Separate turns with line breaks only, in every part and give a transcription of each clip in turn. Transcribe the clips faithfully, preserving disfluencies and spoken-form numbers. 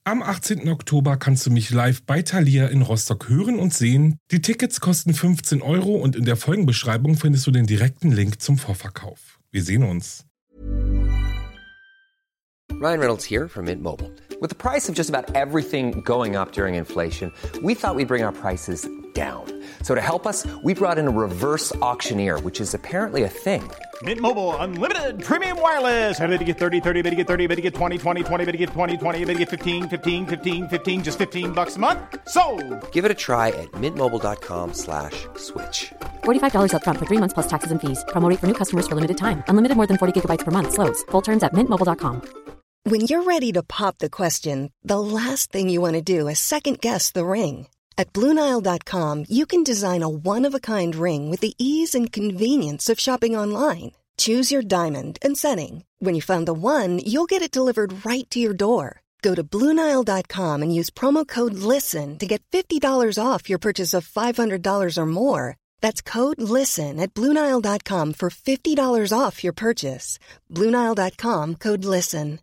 Am achtzehnten Oktober kannst du mich live bei Thalia in Rostock hören und sehen. Die Tickets kosten fünfzehn Euro und in der Folgenbeschreibung findest du den direkten Link zum Vorverkauf. Wir sehen uns.
Ryan Reynolds here from Mint Mobile. With the price of just about everything going up during inflation, we thought we'd bring our prices down. So to help us, we brought in a reverse auctioneer, which is apparently a thing.
Mint Mobile Unlimited Premium Wireless. How to get thirty, thirty, how to get thirty, how to get twenty, twenty, twenty, how to get twenty, twenty, how to get fifteen, fifteen, fifteen, fifteen, just fifteen bucks a month? Sold!
Give it a try at mintmobile.com slash switch.
forty-five dollars up front for three months plus taxes and fees. Promo rate for new customers for limited time. Unlimited more than forty gigabytes per month. Slows full terms at mint mobile dot com.
When you're ready to pop the question, the last thing you want to do is second-guess the ring. At Blue Nile dot com, you can design a one-of-a-kind ring with the ease and convenience of shopping online. Choose your diamond and setting. When you find the one, you'll get it delivered right to your door. Go to Blue Nile dot com and use promo code LISTEN to get fifty dollars off your purchase of five hundred dollars or more. That's code LISTEN at Blue Nile dot com for fifty dollars off your purchase. Blue Nile dot com, code LISTEN.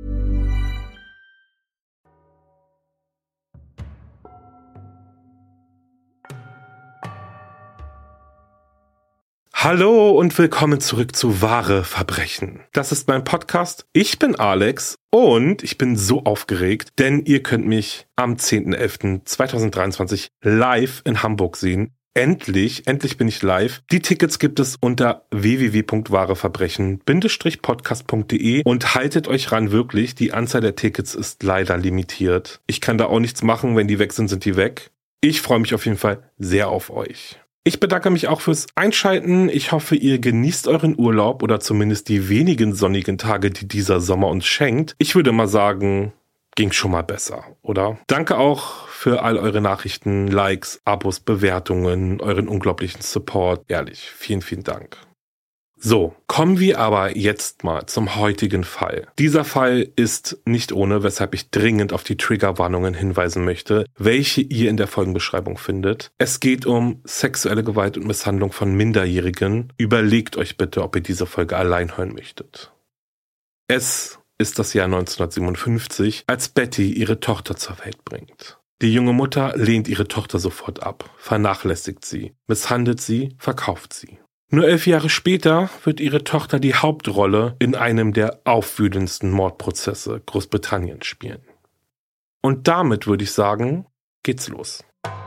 Hallo und willkommen zurück zu Wahre Verbrechen. Das ist mein Podcast. Ich bin Alex und ich bin so aufgeregt, denn ihr könnt mich am zehnten elften zweitausenddreiundzwanzig live in Hamburg sehen. Endlich, endlich bin ich live. Die Tickets gibt es unter w w w punkt wahreverbrechen Bindestrich podcast punkt de und haltet euch ran, wirklich, die Anzahl der Tickets ist leider limitiert. Ich kann da auch nichts machen, wenn die weg sind, sind die weg. Ich freue mich auf jeden Fall sehr auf euch. Ich bedanke mich auch fürs Einschalten. Ich hoffe, ihr genießt euren Urlaub oder zumindest die wenigen sonnigen Tage, die dieser Sommer uns schenkt. Ich würde mal sagen, ging schon mal besser, oder? Danke auch für all eure Nachrichten, Likes, Abos, Bewertungen, euren unglaublichen Support. Ehrlich, vielen, vielen Dank. So, kommen wir aber jetzt mal zum heutigen Fall. Dieser Fall ist nicht ohne, weshalb ich dringend auf die Triggerwarnungen hinweisen möchte, welche ihr in der Folgenbeschreibung findet. Es geht um sexuelle Gewalt und Misshandlung von Minderjährigen. Überlegt euch bitte, ob ihr diese Folge allein hören möchtet. Es ist das Jahr neunzehnhundertsiebenundfünfzig, als Betty ihre Tochter zur Welt bringt. Die junge Mutter lehnt ihre Tochter sofort ab, vernachlässigt sie, misshandelt sie, verkauft sie. Nur elf Jahre später wird ihre Tochter die Hauptrolle in einem der aufwühlendsten Mordprozesse Großbritanniens spielen. Und damit würde ich sagen, geht's los.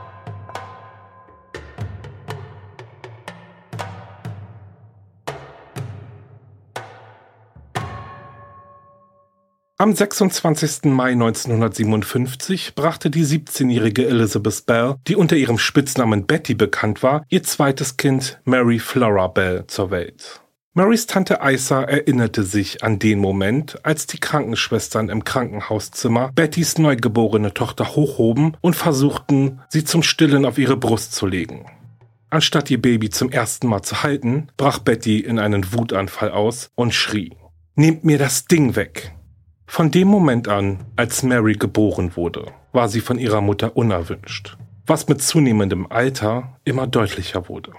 Am sechsundzwanzigsten Mai neunzehnhundertsiebenundfünfzig brachte die siebzehnjährige Elizabeth Bell, die unter ihrem Spitznamen Betty bekannt war, ihr zweites Kind Mary Flora Bell zur Welt. Marys Tante Isa erinnerte sich an den Moment, als die Krankenschwestern im Krankenhauszimmer Bettys neugeborene Tochter hochhoben und versuchten, sie zum Stillen auf ihre Brust zu legen. Anstatt ihr Baby zum ersten Mal zu halten, brach Betty in einen Wutanfall aus und schrie: "Nehmt mir das Ding weg!" Von dem Moment an, als Mary geboren wurde, war sie von ihrer Mutter unerwünscht, was mit zunehmendem Alter immer deutlicher wurde.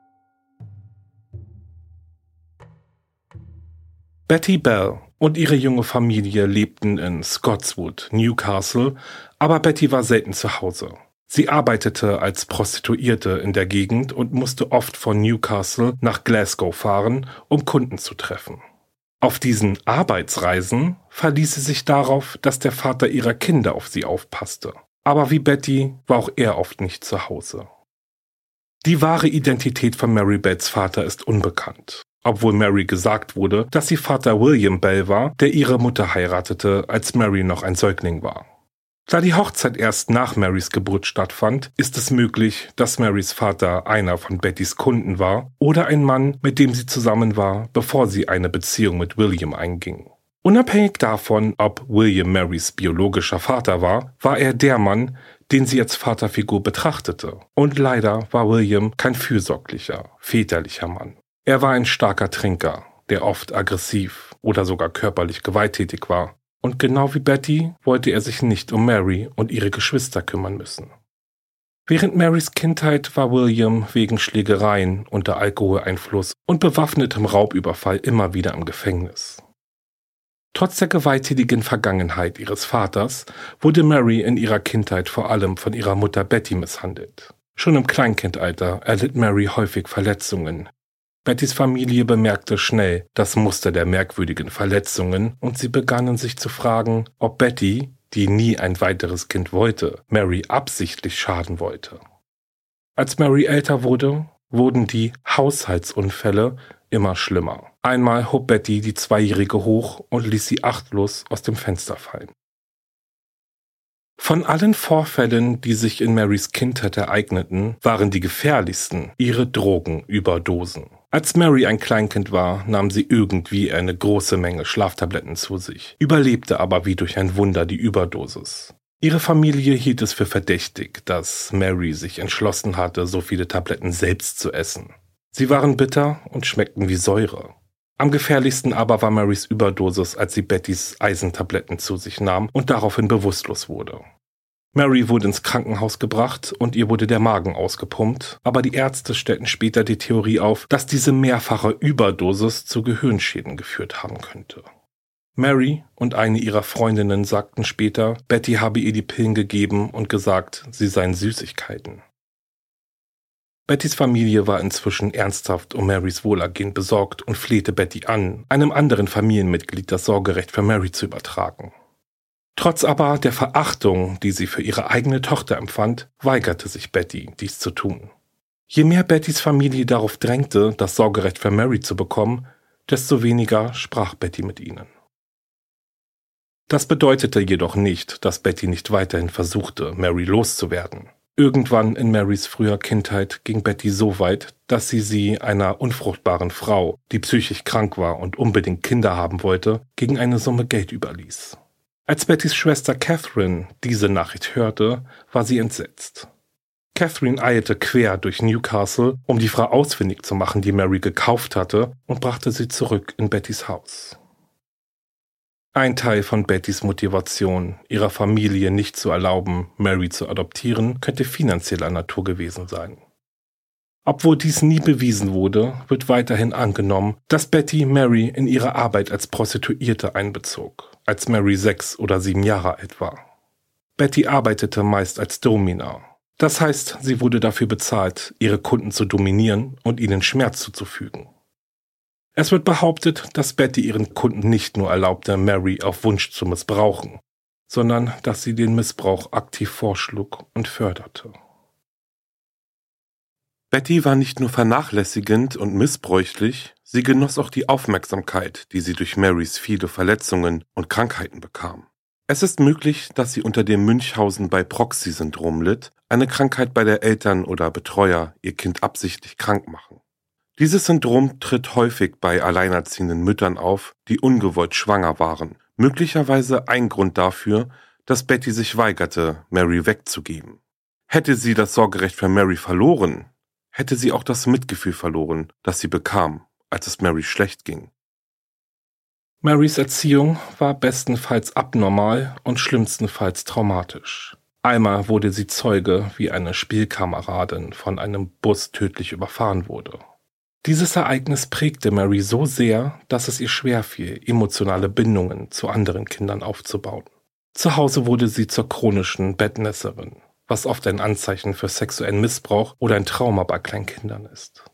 Betty Bell und ihre junge Familie lebten in Scotswood, Newcastle, aber Betty war selten zu Hause. Sie arbeitete als Prostituierte in der Gegend und musste oft von Newcastle nach Glasgow fahren, um Kunden zu treffen. Auf diesen Arbeitsreisen verließ sie sich darauf, dass der Vater ihrer Kinder auf sie aufpasste. Aber wie Betty war auch er oft nicht zu Hause. Die wahre Identität von Mary Bells Vater ist unbekannt, obwohl Mary gesagt wurde, dass sie Vater William Bell war, der ihre Mutter heiratete, als Mary noch ein Säugling war. Da die Hochzeit erst nach Marys Geburt stattfand, ist es möglich, dass Marys Vater einer von Bettys Kunden war oder ein Mann, mit dem sie zusammen war, bevor sie eine Beziehung mit William einging. Unabhängig davon, ob William Marys biologischer Vater war, war er der Mann, den sie als Vaterfigur betrachtete. Und leider war William kein fürsorglicher, väterlicher Mann. Er war ein starker Trinker, der oft aggressiv oder sogar körperlich gewalttätig war. Und genau wie Betty wollte er sich nicht um Mary und ihre Geschwister kümmern müssen. Während Marys Kindheit war William wegen Schlägereien unter Alkoholeinfluss und bewaffnetem Raubüberfall immer wieder im Gefängnis. Trotz der gewalttätigen Vergangenheit ihres Vaters wurde Mary in ihrer Kindheit vor allem von ihrer Mutter Betty misshandelt. Schon im Kleinkindalter erlitt Mary häufig Verletzungen. Bettys Familie bemerkte schnell das Muster der merkwürdigen Verletzungen und sie begannen sich zu fragen, ob Betty, die nie ein weiteres Kind wollte, Mary absichtlich schaden wollte. Als Mary älter wurde, wurden die Haushaltsunfälle immer schlimmer. Einmal hob Betty die Zweijährige hoch und ließ sie achtlos aus dem Fenster fallen. Von allen Vorfällen, die sich in Marys Kindheit ereigneten, waren die gefährlichsten ihre Drogenüberdosen. Als Mary ein Kleinkind war, nahm sie irgendwie eine große Menge Schlaftabletten zu sich, überlebte aber wie durch ein Wunder die Überdosis. Ihre Familie hielt es für verdächtig, dass Mary sich entschlossen hatte, so viele Tabletten selbst zu essen. Sie waren bitter und schmeckten wie Säure. Am gefährlichsten aber war Marys Überdosis, als sie Bettys Eisentabletten zu sich nahm und daraufhin bewusstlos wurde. Mary wurde ins Krankenhaus gebracht und ihr wurde der Magen ausgepumpt, aber die Ärzte stellten später die Theorie auf, dass diese mehrfache Überdosis zu Gehirnschäden geführt haben könnte. Mary und eine ihrer Freundinnen sagten später, Betty habe ihr die Pillen gegeben und gesagt, sie seien Süßigkeiten. Bettys Familie war inzwischen ernsthaft um Marys Wohlergehen besorgt und flehte Betty an, einem anderen Familienmitglied das Sorgerecht für Mary zu übertragen. Trotz aber der Verachtung, die sie für ihre eigene Tochter empfand, weigerte sich Betty, dies zu tun. Je mehr Bettys Familie darauf drängte, das Sorgerecht für Mary zu bekommen, desto weniger sprach Betty mit ihnen. Das bedeutete jedoch nicht, dass Betty nicht weiterhin versuchte, Mary loszuwerden. Irgendwann in Marys früher Kindheit ging Betty so weit, dass sie sie einer unfruchtbaren Frau, die psychisch krank war und unbedingt Kinder haben wollte, gegen eine Summe Geld überließ. Als Bettys Schwester Catherine diese Nachricht hörte, war sie entsetzt. Catherine eilte quer durch Newcastle, um die Frau ausfindig zu machen, die Mary gekauft hatte, und brachte sie zurück in Bettys Haus. Ein Teil von Bettys Motivation, ihrer Familie nicht zu erlauben, Mary zu adoptieren, könnte finanzieller Natur gewesen sein. Obwohl dies nie bewiesen wurde, wird weiterhin angenommen, dass Betty Mary in ihre Arbeit als Prostituierte einbezog, als Mary sechs oder sieben Jahre alt war. Betty arbeitete meist als Domina. Das heißt, sie wurde dafür bezahlt, ihre Kunden zu dominieren und ihnen Schmerz zuzufügen. Es wird behauptet, dass Betty ihren Kunden nicht nur erlaubte, Mary auf Wunsch zu missbrauchen, sondern dass sie den Missbrauch aktiv vorschlug und förderte. Betty war nicht nur vernachlässigend und missbräuchlich, sie genoss auch die Aufmerksamkeit, die sie durch Marys viele Verletzungen und Krankheiten bekam. Es ist möglich, dass sie unter dem Münchhausen-by-Proxy-Syndrom litt, eine Krankheit, bei der Eltern oder Betreuer ihr Kind absichtlich krank machen. Dieses Syndrom tritt häufig bei alleinerziehenden Müttern auf, die ungewollt schwanger waren. Möglicherweise ein Grund dafür, dass Betty sich weigerte, Mary wegzugeben. Hätte sie das Sorgerecht für Mary verloren, hätte sie auch das Mitgefühl verloren, das sie bekam, als es Mary schlecht ging. Marys Erziehung war bestenfalls abnormal und schlimmstenfalls traumatisch. Einmal wurde sie Zeuge, wie eine Spielkameradin von einem Bus tödlich überfahren wurde. Dieses Ereignis prägte Mary so sehr, dass es ihr schwerfiel, emotionale Bindungen zu anderen Kindern aufzubauen. Zu Hause wurde sie zur chronischen Bettnässerin, was oft ein Anzeichen für sexuellen Missbrauch oder ein Trauma bei Kleinkindern ist.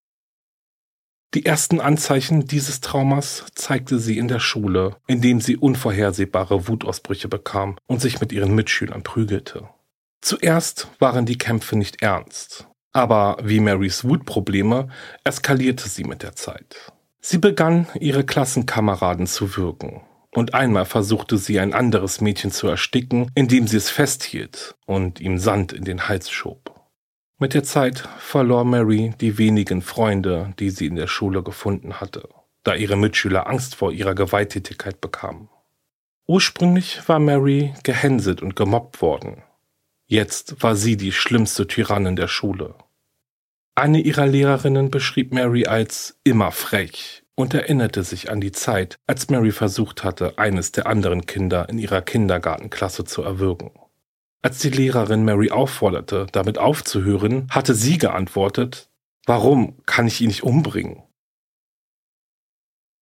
Die ersten Anzeichen dieses Traumas zeigte sie in der Schule, indem sie unvorhersehbare Wutausbrüche bekam und sich mit ihren Mitschülern prügelte. Zuerst waren die Kämpfe nicht ernst. Aber wie Marys Wutprobleme eskalierte sie mit der Zeit. Sie begann, ihre Klassenkameraden zu würgen. Und einmal versuchte sie, ein anderes Mädchen zu ersticken, indem sie es festhielt und ihm Sand in den Hals schob. Mit der Zeit verlor Mary die wenigen Freunde, die sie in der Schule gefunden hatte, da ihre Mitschüler Angst vor ihrer Gewalttätigkeit bekamen. Ursprünglich war Mary gehänselt und gemobbt worden. Jetzt war sie die schlimmste Tyrannin der Schule. Eine ihrer Lehrerinnen beschrieb Mary als immer frech und erinnerte sich an die Zeit, als Mary versucht hatte, eines der anderen Kinder in ihrer Kindergartenklasse zu erwürgen. Als die Lehrerin Mary aufforderte, damit aufzuhören, hatte sie geantwortet: Warum kann ich ihn nicht umbringen?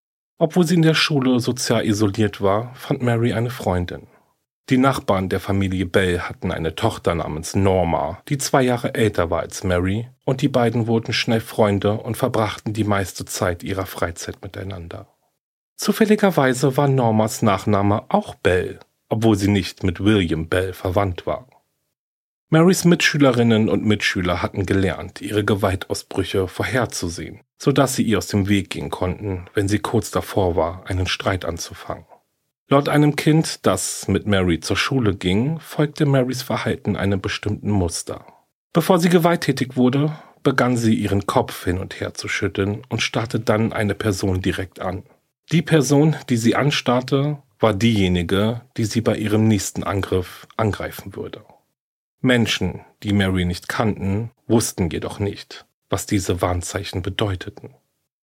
Obwohl sie in der Schule sozial isoliert war, fand Mary eine Freundin. Die Nachbarn der Familie Bell hatten eine Tochter namens Norma, die zwei Jahre älter war als Mary, und die beiden wurden schnell Freunde und verbrachten die meiste Zeit ihrer Freizeit miteinander. Zufälligerweise war Normas Nachname auch Bell, obwohl sie nicht mit William Bell verwandt war. Marys Mitschülerinnen und Mitschüler hatten gelernt, ihre Gewaltausbrüche vorherzusehen, sodass sie ihr aus dem Weg gehen konnten, wenn sie kurz davor war, einen Streit anzufangen. Laut einem Kind, das mit Mary zur Schule ging, folgte Marys Verhalten einem bestimmten Muster. Bevor sie gewalttätig wurde, begann sie ihren Kopf hin und her zu schütteln und starrte dann eine Person direkt an. Die Person, die sie anstarrte, war diejenige, die sie bei ihrem nächsten Angriff angreifen würde. Menschen, die Mary nicht kannten, wussten jedoch nicht, was diese Warnzeichen bedeuteten.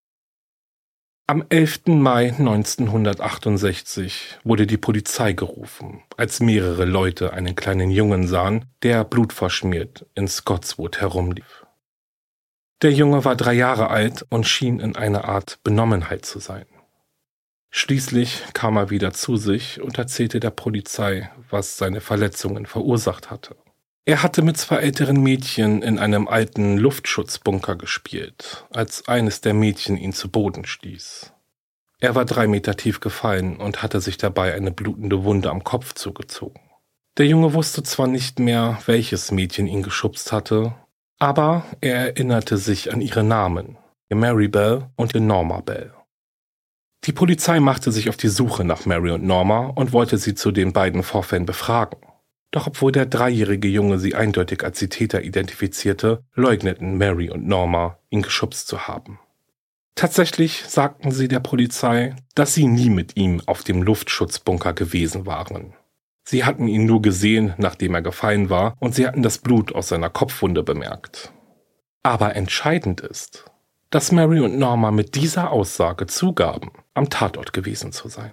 Am elften Mai neunzehnhundertachtundsechzig wurde die Polizei gerufen, als mehrere Leute einen kleinen Jungen sahen, der blutverschmiert in Scotswood herumlief. Der Junge war drei Jahre alt und schien in einer Art Benommenheit zu sein. Schließlich kam er wieder zu sich und erzählte der Polizei, was seine Verletzungen verursacht hatte. Er hatte mit zwei älteren Mädchen in einem alten Luftschutzbunker gespielt, als eines der Mädchen ihn zu Boden stieß. Er war drei Meter tief gefallen und hatte sich dabei eine blutende Wunde am Kopf zugezogen. Der Junge wusste zwar nicht mehr, welches Mädchen ihn geschubst hatte, aber er erinnerte sich an ihre Namen, Mary Bell und Norma Bell. Die Polizei machte sich auf die Suche nach Mary und Norma und wollte sie zu den beiden Vorfällen befragen. Doch obwohl der dreijährige Junge sie eindeutig als die Täter identifizierte, leugneten Mary und Norma, ihn geschubst zu haben. Tatsächlich sagten sie der Polizei, dass sie nie mit ihm auf dem Luftschutzbunker gewesen waren. Sie hatten ihn nur gesehen, nachdem er gefallen war, und sie hatten das Blut aus seiner Kopfwunde bemerkt. Aber entscheidend ist, dass Mary und Norma mit dieser Aussage zugaben, am Tatort gewesen zu sein.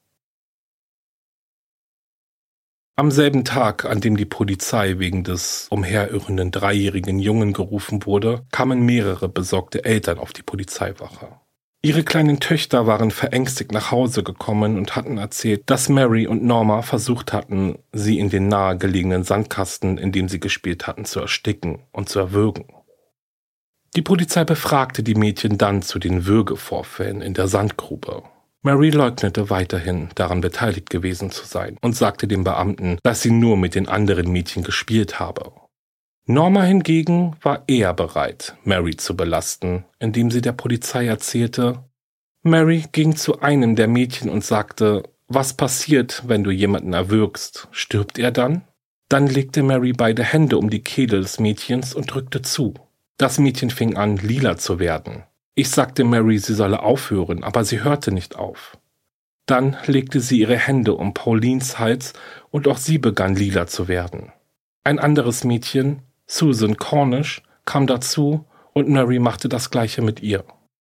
Am selben Tag, an dem die Polizei wegen des umherirrenden dreijährigen Jungen gerufen wurde, kamen mehrere besorgte Eltern auf die Polizeiwache. Ihre kleinen Töchter waren verängstigt nach Hause gekommen und hatten erzählt, dass Mary und Norma versucht hatten, sie in den nahegelegenen Sandkasten, in dem sie gespielt hatten, zu ersticken und zu erwürgen. Die Polizei befragte die Mädchen dann zu den Würgevorfällen in der Sandgrube. Mary leugnete weiterhin, daran beteiligt gewesen zu sein und sagte dem Beamten, dass sie nur mit den anderen Mädchen gespielt habe. Norma hingegen war eher bereit, Mary zu belasten, indem sie der Polizei erzählte, Mary ging zu einem der Mädchen und sagte, was passiert, wenn du jemanden erwürgst? Stirbt er dann? Dann legte Mary beide Hände um die Kehle des Mädchens und drückte zu. Das Mädchen fing an, lila zu werden. Ich sagte Mary, sie solle aufhören, aber sie hörte nicht auf. Dann legte sie ihre Hände um Paulines Hals und auch sie begann lila zu werden. Ein anderes Mädchen, Susan Cornish, kam dazu und Mary machte das Gleiche mit ihr.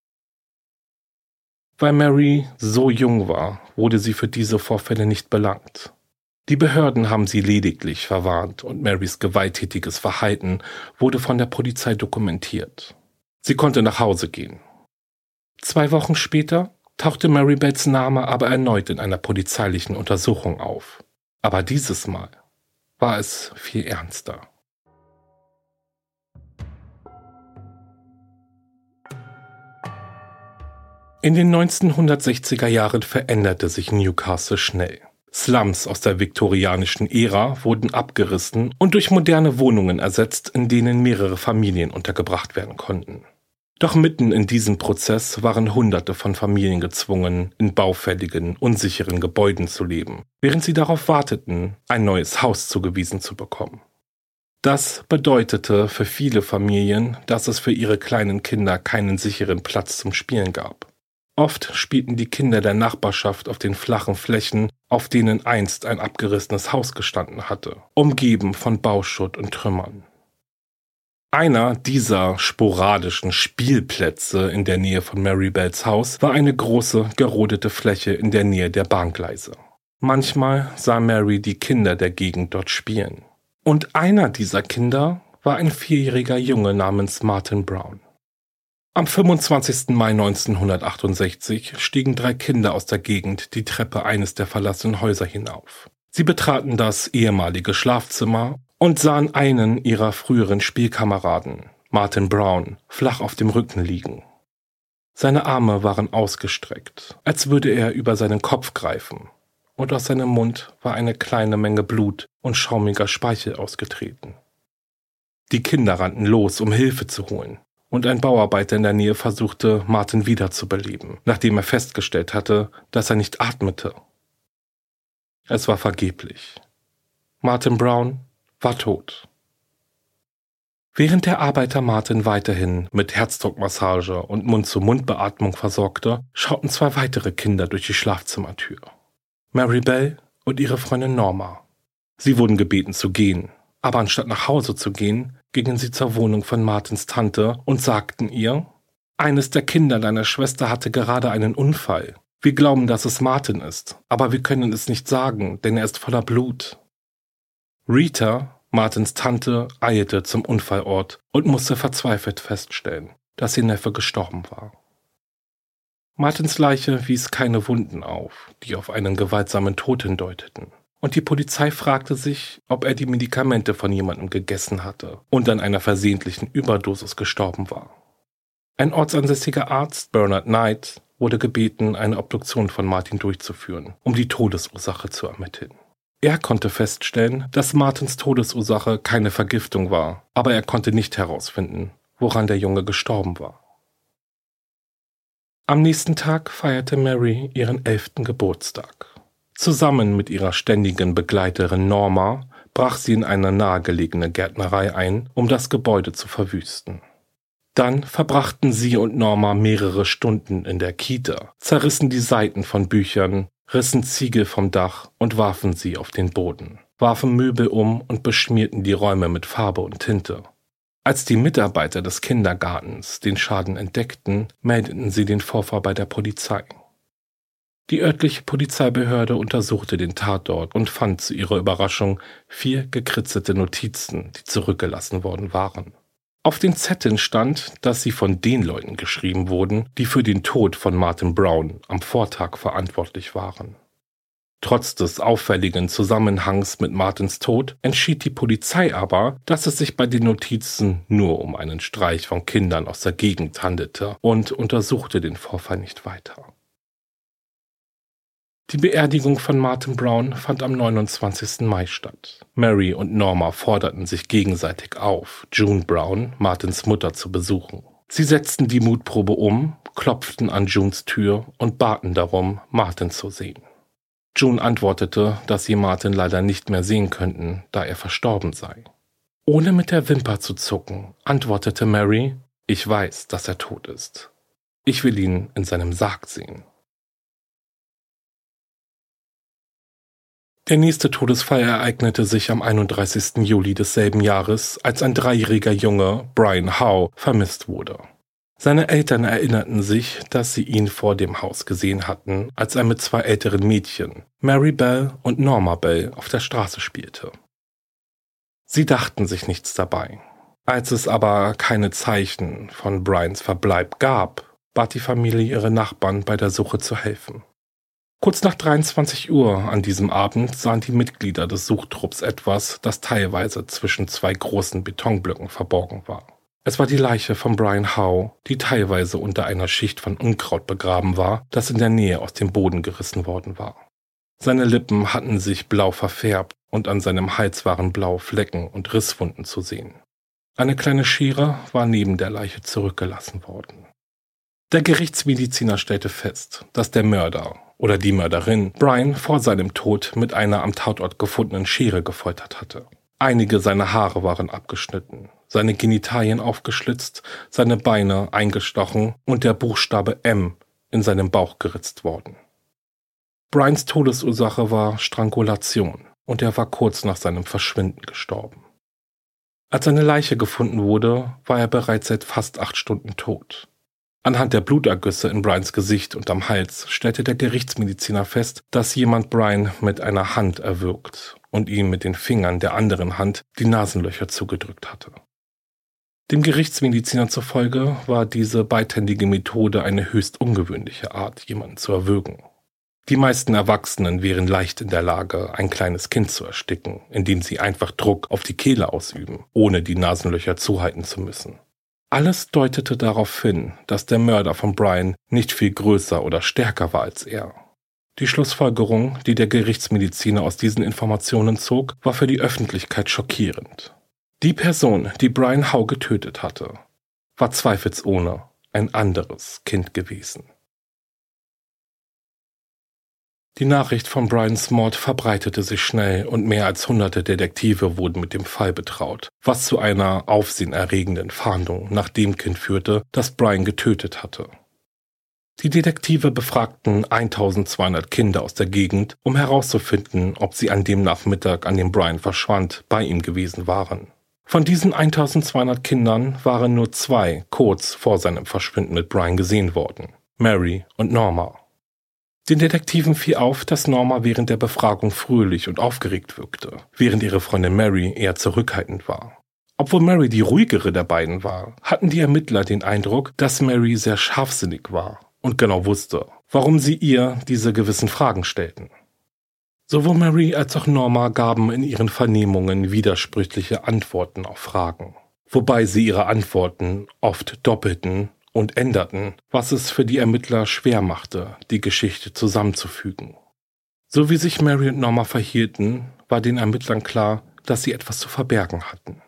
Weil Mary so jung war, wurde sie für diese Vorfälle nicht belangt. Die Behörden haben sie lediglich verwarnt und Marys gewalttätiges Verhalten wurde von der Polizei dokumentiert. Sie konnte nach Hause gehen. Zwei Wochen später tauchte Mary Bells Name aber erneut in einer polizeilichen Untersuchung auf. Aber dieses Mal war es viel ernster. In den neunzehnhundertsechziger Jahren veränderte sich Newcastle schnell. Slums aus der viktorianischen Ära wurden abgerissen und durch moderne Wohnungen ersetzt, in denen mehrere Familien untergebracht werden konnten. Doch mitten in diesem Prozess waren Hunderte von Familien gezwungen, in baufälligen, unsicheren Gebäuden zu leben, während sie darauf warteten, ein neues Haus zugewiesen zu bekommen. Das bedeutete für viele Familien, dass es für ihre kleinen Kinder keinen sicheren Platz zum Spielen gab. Oft spielten die Kinder der Nachbarschaft auf den flachen Flächen, auf denen einst ein abgerissenes Haus gestanden hatte, umgeben von Bauschutt und Trümmern. Einer dieser sporadischen Spielplätze in der Nähe von Mary Bells Haus war eine große, gerodete Fläche in der Nähe der Bahngleise. Manchmal sah Mary die Kinder der Gegend dort spielen. Und einer dieser Kinder war ein vierjähriger Junge namens Martin Brown. Am fünfundzwanzigsten Mai neunzehnhundertachtundsechzig stiegen drei Kinder aus der Gegend die Treppe eines der verlassenen Häuser hinauf. Sie betraten das ehemalige Schlafzimmer und sahen einen ihrer früheren Spielkameraden, Martin Brown, flach auf dem Rücken liegen. Seine Arme waren ausgestreckt, als würde er über seinen Kopf greifen, und aus seinem Mund war eine kleine Menge Blut und schaumiger Speichel ausgetreten. Die Kinder rannten los, um Hilfe zu holen, und ein Bauarbeiter in der Nähe versuchte, Martin wiederzubeleben, nachdem er festgestellt hatte, dass er nicht atmete. Es war vergeblich. Martin Brown war tot. Während der Arbeiter Martin weiterhin mit Herzdruckmassage und Mund-zu-Mund-Beatmung versorgte, schauten zwei weitere Kinder durch die Schlafzimmertür. Mary Bell und ihre Freundin Norma. Sie wurden gebeten zu gehen, aber anstatt nach Hause zu gehen, gingen sie zur Wohnung von Martins Tante und sagten ihr: Eines der Kinder deiner Schwester hatte gerade einen Unfall. Wir glauben, dass es Martin ist, aber wir können es nicht sagen, denn er ist voller Blut. Rita, Martins Tante, eilte zum Unfallort und musste verzweifelt feststellen, dass ihr Neffe gestorben war. Martins Leiche wies keine Wunden auf, die auf einen gewaltsamen Tod hindeuteten. Und die Polizei fragte sich, ob er die Medikamente von jemandem gegessen hatte und an einer versehentlichen Überdosis gestorben war. Ein ortsansässiger Arzt, Bernard Knight, wurde gebeten, eine Obduktion von Martin durchzuführen, um die Todesursache zu ermitteln. Er konnte feststellen, dass Martins Todesursache keine Vergiftung war, aber er konnte nicht herausfinden, woran der Junge gestorben war. Am nächsten Tag feierte Mary ihren elften Geburtstag. Zusammen mit ihrer ständigen Begleiterin Norma brach sie in eine nahegelegene Gärtnerei ein, um das Gebäude zu verwüsten. Dann verbrachten sie und Norma mehrere Stunden in der Kita, zerrissen die Seiten von Büchern, rissen Ziegel vom Dach und warfen sie auf den Boden, warfen Möbel um und beschmierten die Räume mit Farbe und Tinte. Als die Mitarbeiter des Kindergartens den Schaden entdeckten, meldeten sie den Vorfall bei der Polizei. Die örtliche Polizeibehörde untersuchte den Tatort und fand zu ihrer Überraschung vier gekritzelte Notizen, die zurückgelassen worden waren. Auf den Zetteln stand, dass sie von den Leuten geschrieben wurden, die für den Tod von Martin Brown am Vortag verantwortlich waren. Trotz des auffälligen Zusammenhangs mit Martins Tod entschied die Polizei aber, dass es sich bei den Notizen nur um einen Streich von Kindern aus der Gegend handelte und untersuchte den Vorfall nicht weiter. Die Beerdigung von Martin Brown fand am neunundzwanzigsten Mai statt. Mary und Norma forderten sich gegenseitig auf, June Brown, Martins Mutter, zu besuchen. Sie setzten die Mutprobe um, klopften an Junes Tür und baten darum, Martin zu sehen. June antwortete, dass sie Martin leider nicht mehr sehen könnten, da er verstorben sei. Ohne mit der Wimper zu zucken, antwortete Mary: Ich weiß, dass er tot ist. Ich will ihn in seinem Sarg sehen. Der nächste Todesfall ereignete sich am einunddreißigsten Juli desselben Jahres, als ein dreijähriger Junge, Brian Howe, vermisst wurde. Seine Eltern erinnerten sich, dass sie ihn vor dem Haus gesehen hatten, als er mit zwei älteren Mädchen, Mary Bell und Norma Bell, auf der Straße spielte. Sie dachten sich nichts dabei. Als es aber keine Zeichen von Brians Verbleib gab, bat die Familie ihre Nachbarn, bei der Suche zu helfen. Kurz nach dreiundzwanzig Uhr an diesem Abend sahen die Mitglieder des Suchtrupps etwas, das teilweise zwischen zwei großen Betonblöcken verborgen war. Es war die Leiche von Brian Howe, die teilweise unter einer Schicht von Unkraut begraben war, das in der Nähe aus dem Boden gerissen worden war. Seine Lippen hatten sich blau verfärbt und an seinem Hals waren blaue Flecken und Risswunden zu sehen. Eine kleine Schere war neben der Leiche zurückgelassen worden. Der Gerichtsmediziner stellte fest, dass der Mörder oder die Mörderin Brian vor seinem Tod mit einer am Tatort gefundenen Schere gefoltert hatte. Einige seiner Haare waren abgeschnitten, seine Genitalien aufgeschlitzt, seine Beine eingestochen und der Buchstabe M in seinem Bauch geritzt worden. Brians Todesursache war Strangulation und er war kurz nach seinem Verschwinden gestorben. Als seine Leiche gefunden wurde, war er bereits seit fast acht Stunden tot. Anhand der Blutergüsse in Brians Gesicht und am Hals stellte der Gerichtsmediziner fest, dass jemand Brian mit einer Hand erwürgt und ihm mit den Fingern der anderen Hand die Nasenlöcher zugedrückt hatte. Dem Gerichtsmediziner zufolge war diese beidhändige Methode eine höchst ungewöhnliche Art, jemanden zu erwürgen. Die meisten Erwachsenen wären leicht in der Lage, ein kleines Kind zu ersticken, indem sie einfach Druck auf die Kehle ausüben, ohne die Nasenlöcher zuhalten zu müssen. Alles deutete darauf hin, dass der Mörder von Brian nicht viel größer oder stärker war als er. Die Schlussfolgerung, die der Gerichtsmediziner aus diesen Informationen zog, war für die Öffentlichkeit schockierend. Die Person, die Brian Howe getötet hatte, war zweifelsohne ein anderes Kind gewesen. Die Nachricht von Brians Mord verbreitete sich schnell und mehr als hunderte Detektive wurden mit dem Fall betraut, was zu einer aufsehenerregenden Fahndung nach dem Kind führte, das Brian getötet hatte. Die Detektive befragten eintausendzweihundert Kinder aus der Gegend, um herauszufinden, ob sie an dem Nachmittag, an dem Brian verschwand, bei ihm gewesen waren. Von diesen eintausendzweihundert Kindern waren nur zwei kurz vor seinem Verschwinden mit Brian gesehen worden: Mary und Norma. Den Detektiven fiel auf, dass Norma während der Befragung fröhlich und aufgeregt wirkte, während ihre Freundin Mary eher zurückhaltend war. Obwohl Mary die ruhigere der beiden war, hatten die Ermittler den Eindruck, dass Mary sehr scharfsinnig war und genau wusste, warum sie ihr diese gewissen Fragen stellten. Sowohl Mary als auch Norma gaben in ihren Vernehmungen widersprüchliche Antworten auf Fragen, wobei sie ihre Antworten oft doppelten und änderten, was es für die Ermittler schwer machte, die Geschichte zusammenzufügen. So wie sich Mary und Norma verhielten, war den Ermittlern klar, dass sie etwas zu verbergen hatten.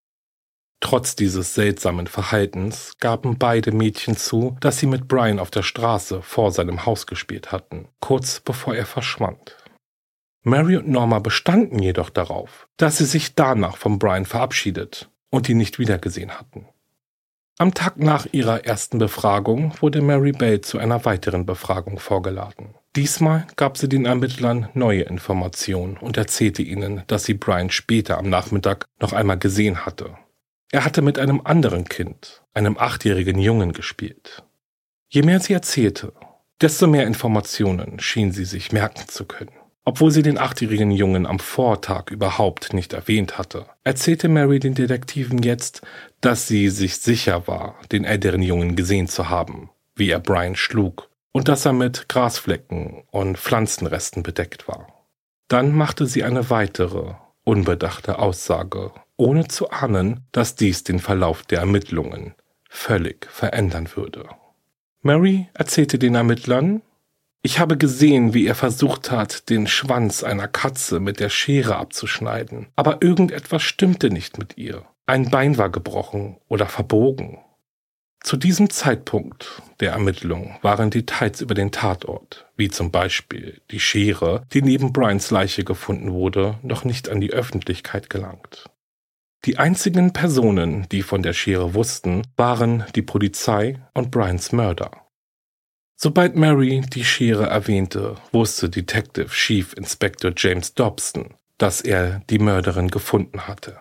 Trotz dieses seltsamen Verhaltens gaben beide Mädchen zu, dass sie mit Brian auf der Straße vor seinem Haus gespielt hatten, kurz bevor er verschwand. Mary und Norma bestanden jedoch darauf, dass sie sich danach von Brian verabschiedet und ihn nicht wiedergesehen hatten. Am Tag nach ihrer ersten Befragung wurde Mary Bell zu einer weiteren Befragung vorgeladen. Diesmal gab sie den Ermittlern neue Informationen und erzählte ihnen, dass sie Brian später am Nachmittag noch einmal gesehen hatte. Er hatte mit einem anderen Kind, einem achtjährigen Jungen, gespielt. Je mehr sie erzählte, desto mehr Informationen schien sie sich merken zu können. Obwohl sie den achtjährigen Jungen am Vortag überhaupt nicht erwähnt hatte, erzählte Mary den Detektiven jetzt, dass sie sich sicher war, den älteren Jungen gesehen zu haben, wie er Brian schlug, und dass er mit Grasflecken und Pflanzenresten bedeckt war. Dann machte sie eine weitere, unbedachte Aussage, ohne zu ahnen, dass dies den Verlauf der Ermittlungen völlig verändern würde. Mary erzählte den Ermittlern: Ich habe gesehen, wie er versucht hat, den Schwanz einer Katze mit der Schere abzuschneiden, aber irgendetwas stimmte nicht mit ihr. Ein Bein war gebrochen oder verbogen. Zu diesem Zeitpunkt der Ermittlung waren Details über den Tatort, wie zum Beispiel die Schere, die neben Brians Leiche gefunden wurde, noch nicht an die Öffentlichkeit gelangt. Die einzigen Personen, die von der Schere wussten, waren die Polizei und Brians Mörder. Sobald Mary die Schere erwähnte, wusste Detective Chief Inspector James Dobson, dass er die Mörderin gefunden hatte.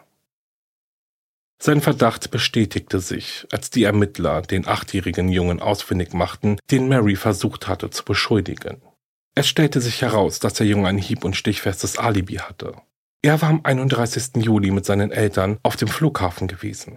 Sein Verdacht bestätigte sich, als die Ermittler den achtjährigen Jungen ausfindig machten, den Mary versucht hatte zu beschuldigen. Es stellte sich heraus, dass der Junge ein hieb- und stichfestes Alibi hatte. Er war am einunddreißigsten Juli mit seinen Eltern auf dem Flughafen gewesen.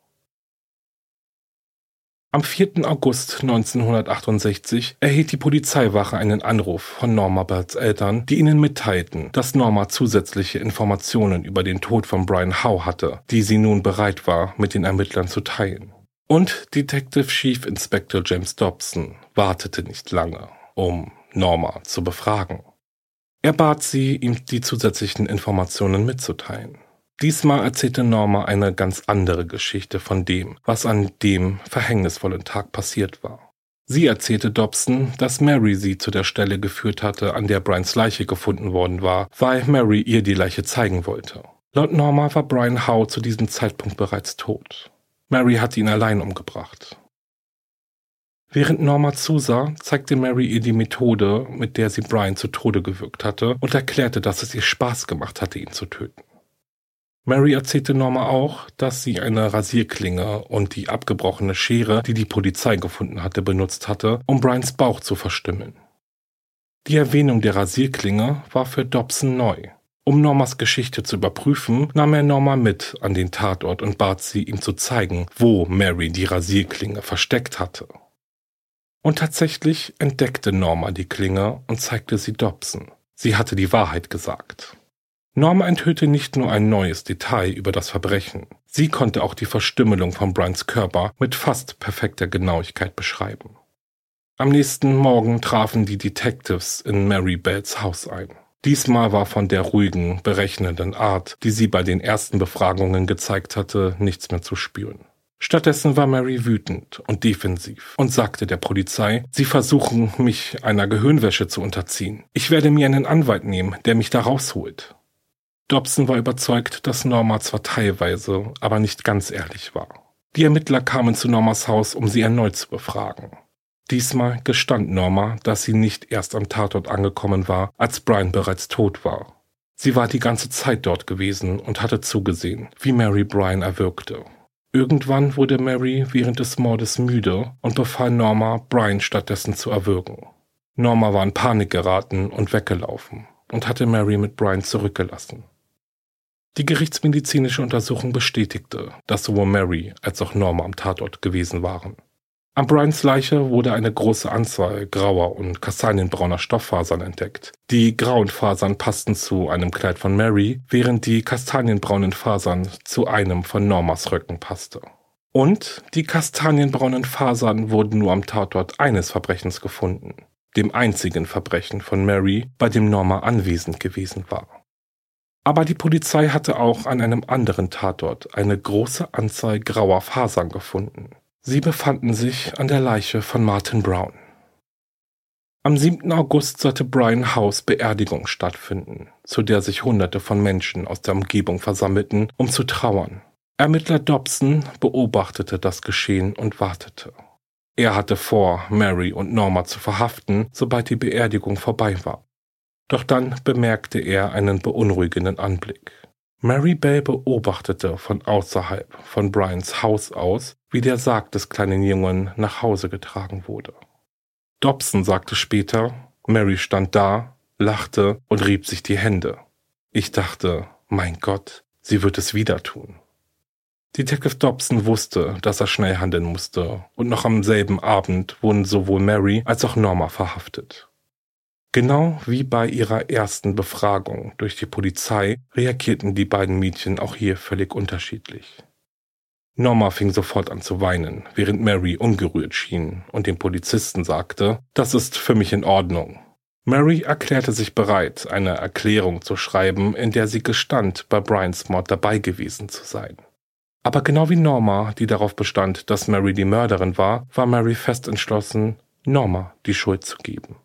Am vierten August neunzehnhundertachtundsechzig erhielt die Polizeiwache einen Anruf von Norma Bells Eltern, die ihnen mitteilten, dass Norma zusätzliche Informationen über den Tod von Brian Howe hatte, die sie nun bereit war, mit den Ermittlern zu teilen. Und Detective Chief Inspector James Dobson wartete nicht lange, um Norma zu befragen. Er bat sie, ihm die zusätzlichen Informationen mitzuteilen. Diesmal erzählte Norma eine ganz andere Geschichte von dem, was an dem verhängnisvollen Tag passiert war. Sie erzählte Dobson, dass Mary sie zu der Stelle geführt hatte, an der Brians Leiche gefunden worden war, weil Mary ihr die Leiche zeigen wollte. Laut Norma war Brian Howe zu diesem Zeitpunkt bereits tot. Mary hatte ihn allein umgebracht. Während Norma zusah, zeigte Mary ihr die Methode, mit der sie Brian zu Tode gewürgt hatte, und erklärte, dass es ihr Spaß gemacht hatte, ihn zu töten. Mary erzählte Norma auch, dass sie eine Rasierklinge und die abgebrochene Schere, die die Polizei gefunden hatte, benutzt hatte, um Brians Bauch zu verstümmeln. Die Erwähnung der Rasierklinge war für Dobson neu. Um Normas Geschichte zu überprüfen, nahm er Norma mit an den Tatort und bat sie, ihm zu zeigen, wo Mary die Rasierklinge versteckt hatte. Und tatsächlich entdeckte Norma die Klinge und zeigte sie Dobson. Sie hatte die Wahrheit gesagt. Norma enthüllte nicht nur ein neues Detail über das Verbrechen, sie konnte auch die Verstümmelung von Bryans Körper mit fast perfekter Genauigkeit beschreiben. Am nächsten Morgen trafen die Detectives in Mary Bells Haus ein. Diesmal war von der ruhigen, berechnenden Art, die sie bei den ersten Befragungen gezeigt hatte, nichts mehr zu spüren. Stattdessen war Mary wütend und defensiv und sagte der Polizei, sie versuchen, mich einer Gehirnwäsche zu unterziehen. Ich werde mir einen Anwalt nehmen, der mich da rausholt. Dobson war überzeugt, dass Norma zwar teilweise, aber nicht ganz ehrlich war. Die Ermittler kamen zu Normas Haus, um sie erneut zu befragen. Diesmal gestand Norma, dass sie nicht erst am Tatort angekommen war, als Bryan bereits tot war. Sie war die ganze Zeit dort gewesen und hatte zugesehen, wie Mary Bryan erwürgte. Irgendwann wurde Mary während des Mordes müde und befahl Norma, Bryan stattdessen zu erwürgen. Norma war in Panik geraten und weggelaufen und hatte Mary mit Bryan zurückgelassen. Die gerichtsmedizinische Untersuchung bestätigte, dass sowohl Mary als auch Norma am Tatort gewesen waren. An Bryans Leiche wurde eine große Anzahl grauer und kastanienbrauner Stofffasern entdeckt. Die grauen Fasern passten zu einem Kleid von Mary, während die kastanienbraunen Fasern zu einem von Normas Röcken passte. Und die kastanienbraunen Fasern wurden nur am Tatort eines Verbrechens gefunden, dem einzigen Verbrechen von Mary, bei dem Norma anwesend gewesen war. Aber die Polizei hatte auch an einem anderen Tatort eine große Anzahl grauer Fasern gefunden. Sie befanden sich an der Leiche von Martin Brown. Am siebten August sollte Bryan House Beerdigung stattfinden, zu der sich Hunderte von Menschen aus der Umgebung versammelten, um zu trauern. Ermittler Dobson beobachtete das Geschehen und wartete. Er hatte vor, Mary und Norma zu verhaften, sobald die Beerdigung vorbei war. Doch dann bemerkte er einen beunruhigenden Anblick. Mary Bell beobachtete von außerhalb von Bryans Haus aus, wie der Sarg des kleinen Jungen nach Hause getragen wurde. Dobson sagte später, Mary stand da, lachte und rieb sich die Hände. Ich dachte, mein Gott, sie wird es wieder tun. Detective Dobson wusste, dass er schnell handeln musste, und noch am selben Abend wurden sowohl Mary als auch Norma verhaftet. Genau wie bei ihrer ersten Befragung durch die Polizei reagierten die beiden Mädchen auch hier völlig unterschiedlich. Norma fing sofort an zu weinen, während Mary ungerührt schien und dem Polizisten sagte, das ist für mich in Ordnung. Mary erklärte sich bereit, eine Erklärung zu schreiben, in der sie gestand, bei Bryans Mord dabei gewesen zu sein. Aber genau wie Norma, die darauf bestand, dass Mary die Mörderin war, war Mary fest entschlossen, Norma die Schuld zu geben.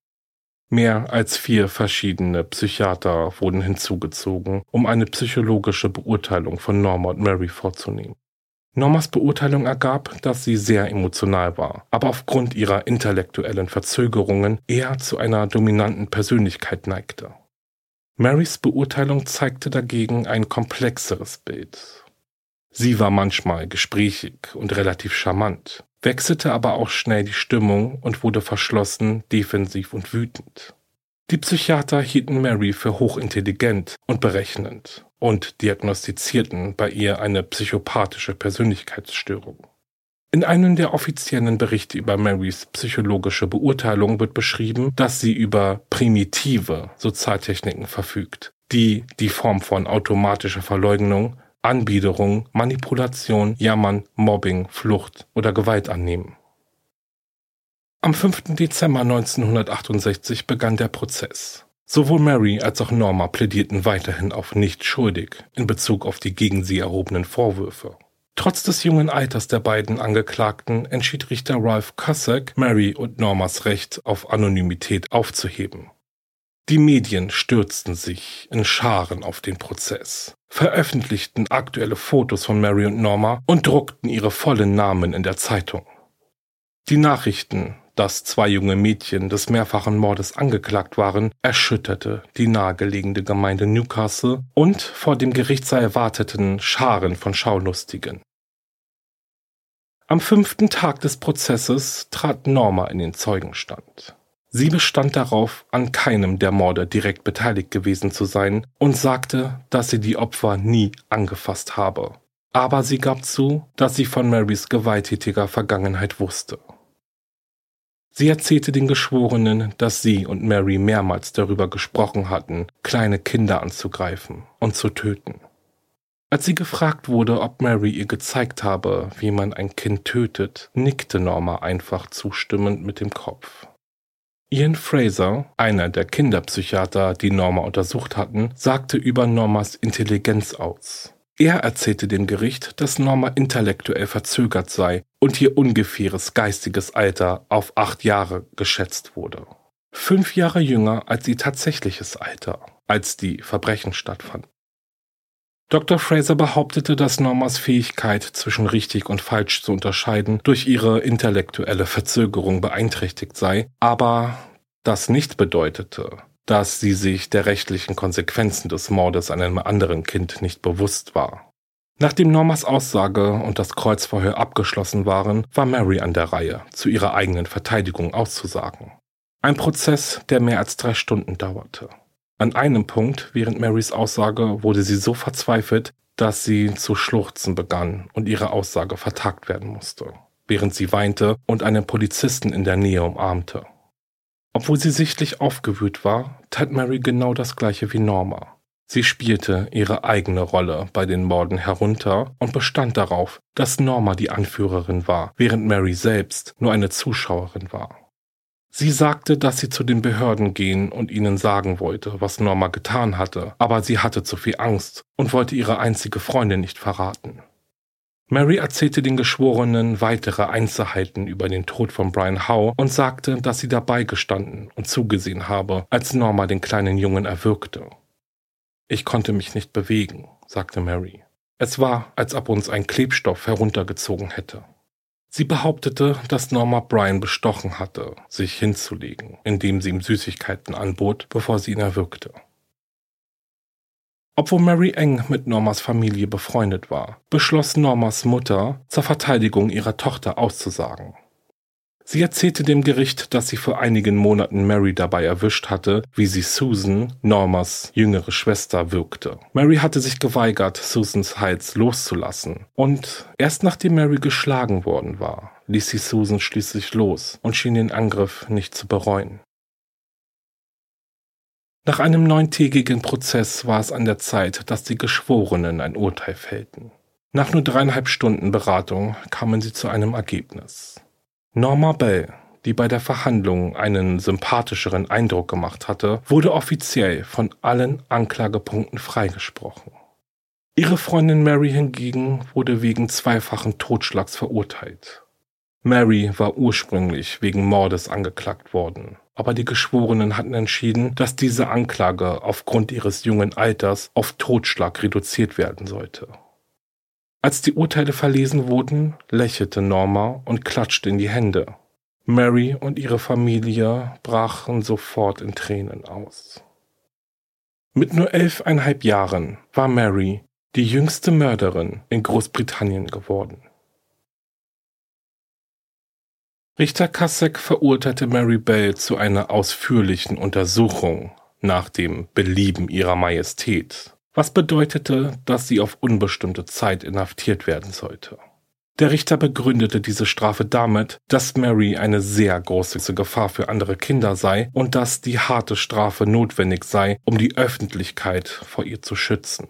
Mehr als vier verschiedene Psychiater wurden hinzugezogen, um eine psychologische Beurteilung von Norma und Mary vorzunehmen. Normas Beurteilung ergab, dass sie sehr emotional war, aber aufgrund ihrer intellektuellen Verzögerungen eher zu einer dominanten Persönlichkeit neigte. Marys Beurteilung zeigte dagegen ein komplexeres Bild. Sie war manchmal gesprächig und relativ charmant, wechselte aber auch schnell die Stimmung und wurde verschlossen, defensiv und wütend. Die Psychiater hielten Mary für hochintelligent und berechnend und diagnostizierten bei ihr eine psychopathische Persönlichkeitsstörung. In einem der offiziellen Berichte über Marys psychologische Beurteilung wird beschrieben, dass sie über primitive Sozialtechniken verfügt, die die Form von automatischer Verleugnung, Anbiederung, Manipulation, Jammern, Mobbing, Flucht oder Gewalt annehmen. Am fünften Dezember neunzehnhundertachtundsechzig begann der Prozess. Sowohl Mary als auch Norma plädierten weiterhin auf nicht schuldig in Bezug auf die gegen sie erhobenen Vorwürfe. Trotz des jungen Alters der beiden Angeklagten entschied Richter Ralph Cusack, Mary und Normas Recht auf Anonymität aufzuheben. Die Medien stürzten sich in Scharen auf den Prozess, veröffentlichten aktuelle Fotos von Mary und Norma und druckten ihre vollen Namen in der Zeitung. Die Nachrichten, dass zwei junge Mädchen des mehrfachen Mordes angeklagt waren, erschütterte die nahegelegene Gemeinde Newcastle und vor dem Gerichtssaal warteten Scharen von Schaulustigen. Am fünften Tag des Prozesses trat Norma in den Zeugenstand. Sie bestand darauf, an keinem der Morde direkt beteiligt gewesen zu sein und sagte, dass sie die Opfer nie angefasst habe. Aber sie gab zu, dass sie von Marys gewalttätiger Vergangenheit wusste. Sie erzählte den Geschworenen, dass sie und Mary mehrmals darüber gesprochen hatten, kleine Kinder anzugreifen und zu töten. Als sie gefragt wurde, ob Mary ihr gezeigt habe, wie man ein Kind tötet, nickte Norma einfach zustimmend mit dem Kopf. Ian Fraser, einer der Kinderpsychiater, die Norma untersucht hatten, sagte über Normas Intelligenz aus. Er erzählte dem Gericht, dass Norma intellektuell verzögert sei und ihr ungefähres geistiges Alter auf acht Jahre geschätzt wurde. Fünf Jahre jünger als ihr tatsächliches Alter, als die Verbrechen stattfanden. Doktor Fraser behauptete, dass Normas Fähigkeit, zwischen richtig und falsch zu unterscheiden, durch ihre intellektuelle Verzögerung beeinträchtigt sei, aber das nicht bedeutete, dass sie sich der rechtlichen Konsequenzen des Mordes an einem anderen Kind nicht bewusst war. Nachdem Normas Aussage und das Kreuzverhör abgeschlossen waren, war Mary an der Reihe, zu ihrer eigenen Verteidigung auszusagen. Ein Prozess, der mehr als drei Stunden dauerte. An einem Punkt während Marys Aussage wurde sie so verzweifelt, dass sie zu schluchzen begann und ihre Aussage vertagt werden musste, während sie weinte und einen Polizisten in der Nähe umarmte. Obwohl sie sichtlich aufgewühlt war, tat Mary genau das Gleiche wie Norma. Sie spielte ihre eigene Rolle bei den Morden herunter und bestand darauf, dass Norma die Anführerin war, während Mary selbst nur eine Zuschauerin war. Sie sagte, dass sie zu den Behörden gehen und ihnen sagen wollte, was Norma getan hatte, aber sie hatte zu viel Angst und wollte ihre einzige Freundin nicht verraten. Mary erzählte den Geschworenen weitere Einzelheiten über den Tod von Brian Howe und sagte, dass sie dabei gestanden und zugesehen habe, als Norma den kleinen Jungen erwürgte. »Ich konnte mich nicht bewegen«, sagte Mary. »Es war, als ob uns ein Klebstoff heruntergezogen hätte.« Sie behauptete, dass Norma Brian bestochen hatte, sich hinzulegen, indem sie ihm Süßigkeiten anbot, bevor sie ihn erwürgte. Obwohl Mary eng mit Normas Familie befreundet war, beschloss Normas Mutter, zur Verteidigung ihrer Tochter auszusagen. Sie erzählte dem Gericht, dass sie vor einigen Monaten Mary dabei erwischt hatte, wie sie Susan, Normas jüngere Schwester, würgte. Mary hatte sich geweigert, Susans Hals loszulassen, und erst nachdem Mary geschlagen worden war, ließ sie Susan schließlich los und schien den Angriff nicht zu bereuen. Nach einem neuntägigen Prozess war es an der Zeit, dass die Geschworenen ein Urteil fällten. Nach nur dreieinhalb Stunden Beratung kamen sie zu einem Ergebnis. Norma Bell, die bei der Verhandlung einen sympathischeren Eindruck gemacht hatte, wurde offiziell von allen Anklagepunkten freigesprochen. Ihre Freundin Mary hingegen wurde wegen zweifachen Totschlags verurteilt. Mary war ursprünglich wegen Mordes angeklagt worden, aber die Geschworenen hatten entschieden, dass diese Anklage aufgrund ihres jungen Alters auf Totschlag reduziert werden sollte. Als die Urteile verlesen wurden, lächelte Norma und klatschte in die Hände. Mary und ihre Familie brachen sofort in Tränen aus. Mit nur elfeinhalb Jahren war Mary die jüngste Mörderin in Großbritannien geworden. Richter Kasek verurteilte Mary Bell zu einer ausführlichen Untersuchung nach dem Belieben ihrer Majestät, was bedeutete, dass sie auf unbestimmte Zeit inhaftiert werden sollte. Der Richter begründete diese Strafe damit, dass Mary eine sehr große Gefahr für andere Kinder sei und dass die harte Strafe notwendig sei, um die Öffentlichkeit vor ihr zu schützen.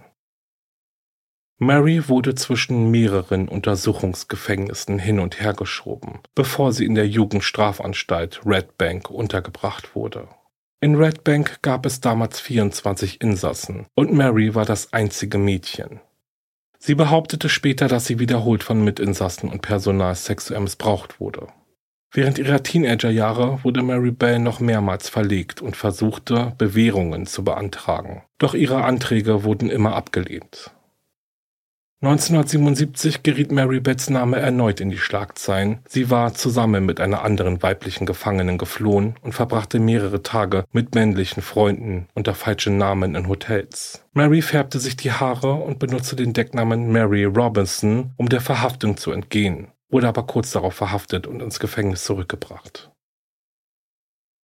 Mary wurde zwischen mehreren Untersuchungsgefängnissen hin und her geschoben, bevor sie in der Jugendstrafanstalt Red Bank untergebracht wurde. In Red Bank gab es damals vierundzwanzig Insassen und Mary war das einzige Mädchen. Sie behauptete später, dass sie wiederholt von Mitinsassen und Personal sexuell missbraucht wurde. Während ihrer Teenagerjahre wurde Mary Bell noch mehrmals verlegt und versuchte, Bewährungen zu beantragen, doch ihre Anträge wurden immer abgelehnt. neunzehnhundertsiebenundsiebzig geriet Mary Bells Name erneut in die Schlagzeilen. Sie war zusammen mit einer anderen weiblichen Gefangenen geflohen und verbrachte mehrere Tage mit männlichen Freunden unter falschen Namen in Hotels. Mary färbte sich die Haare und benutzte den Decknamen Mary Robinson, um der Verhaftung zu entgehen, wurde aber kurz darauf verhaftet und ins Gefängnis zurückgebracht.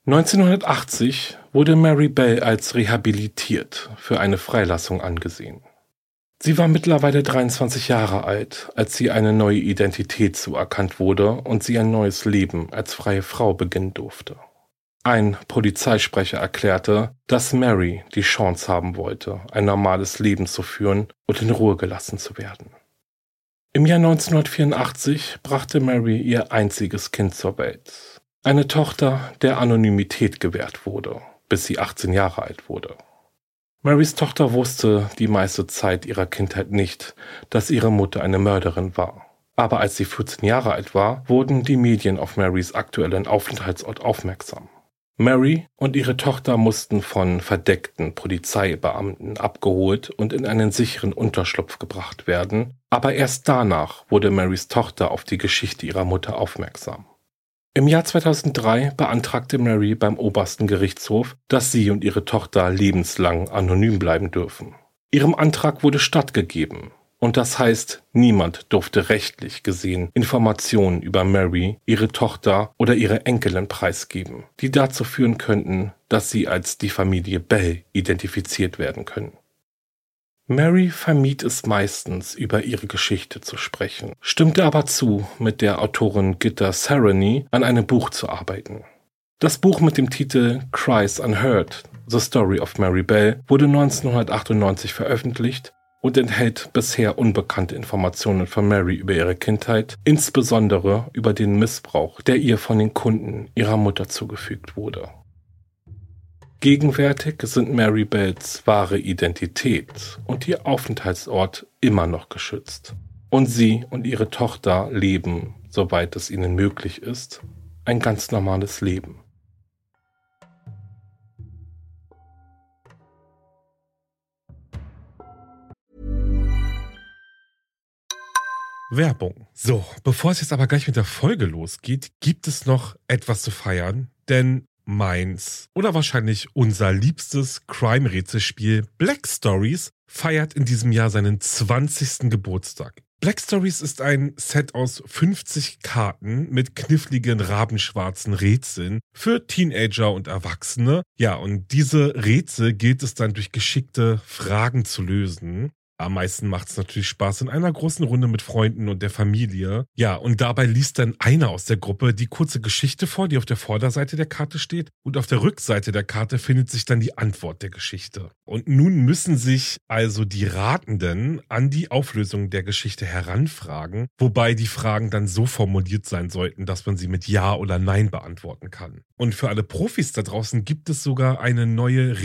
neunzehnhundertachtzig wurde Mary Bell als rehabilitiert für eine Freilassung angesehen. Sie war mittlerweile dreiundzwanzig Jahre alt, als sie eine neue Identität zuerkannt wurde und sie ein neues Leben als freie Frau beginnen durfte. Ein Polizeisprecher erklärte, dass Mary die Chance haben wollte, ein normales Leben zu führen und in Ruhe gelassen zu werden. Im Jahr neunzehnhundertvierundachtzig brachte Mary ihr einziges Kind zur Welt. Eine Tochter, der Anonymität gewährt wurde, bis sie achtzehn Jahre alt wurde. Marys Tochter wusste die meiste Zeit ihrer Kindheit nicht, dass ihre Mutter eine Mörderin war. Aber als sie vierzehn Jahre alt war, wurden die Medien auf Marys aktuellen Aufenthaltsort aufmerksam. Mary und ihre Tochter mussten von verdeckten Polizeibeamten abgeholt und in einen sicheren Unterschlupf gebracht werden, aber erst danach wurde Marys Tochter auf die Geschichte ihrer Mutter aufmerksam. Im Jahr zweitausenddrei beantragte Mary beim obersten Gerichtshof, dass sie und ihre Tochter lebenslang anonym bleiben dürfen. Ihrem Antrag wurde stattgegeben. Und das heißt, niemand durfte rechtlich gesehen Informationen über Mary, ihre Tochter oder ihre Enkelin preisgeben, die dazu führen könnten, dass sie als die Familie Bell identifiziert werden können. Mary vermied es meistens, über ihre Geschichte zu sprechen, stimmte aber zu, mit der Autorin Gitta Sereny an einem Buch zu arbeiten. Das Buch mit dem Titel Cries Unheard, The Story of Mary Bell wurde neunzehnhundertachtundneunzig veröffentlicht und enthält bisher unbekannte Informationen von Mary über ihre Kindheit, insbesondere über den Missbrauch, der ihr von den Kunden ihrer Mutter zugefügt wurde. Gegenwärtig sind Mary Bells wahre Identität und ihr Aufenthaltsort immer noch geschützt. Und sie und ihre Tochter leben, soweit es ihnen möglich ist, ein ganz normales Leben.
Werbung. So, bevor es jetzt aber gleich mit der Folge losgeht, gibt es noch etwas zu feiern, denn meins oder wahrscheinlich unser liebstes Crime-Rätselspiel Black Stories feiert in diesem Jahr seinen zwanzigsten Geburtstag. Black Stories ist ein Set aus fünfzig Karten mit kniffligen rabenschwarzen Rätseln für Teenager und Erwachsene. Ja, und diese Rätsel gilt es dann durch geschickte Fragen zu lösen. Am meisten macht es natürlich Spaß in einer großen Runde mit Freunden und der Familie. Ja, und dabei liest dann einer aus der Gruppe die kurze Geschichte vor, die auf der Vorderseite der Karte steht. Und auf der Rückseite der Karte findet sich dann die Antwort der Geschichte. Und nun müssen sich also die Ratenden an die Auflösung der Geschichte heranfragen, wobei die Fragen dann so formuliert sein sollten, dass man sie mit Ja oder Nein beantworten kann. Und für alle Profis da draußen gibt es sogar eine neue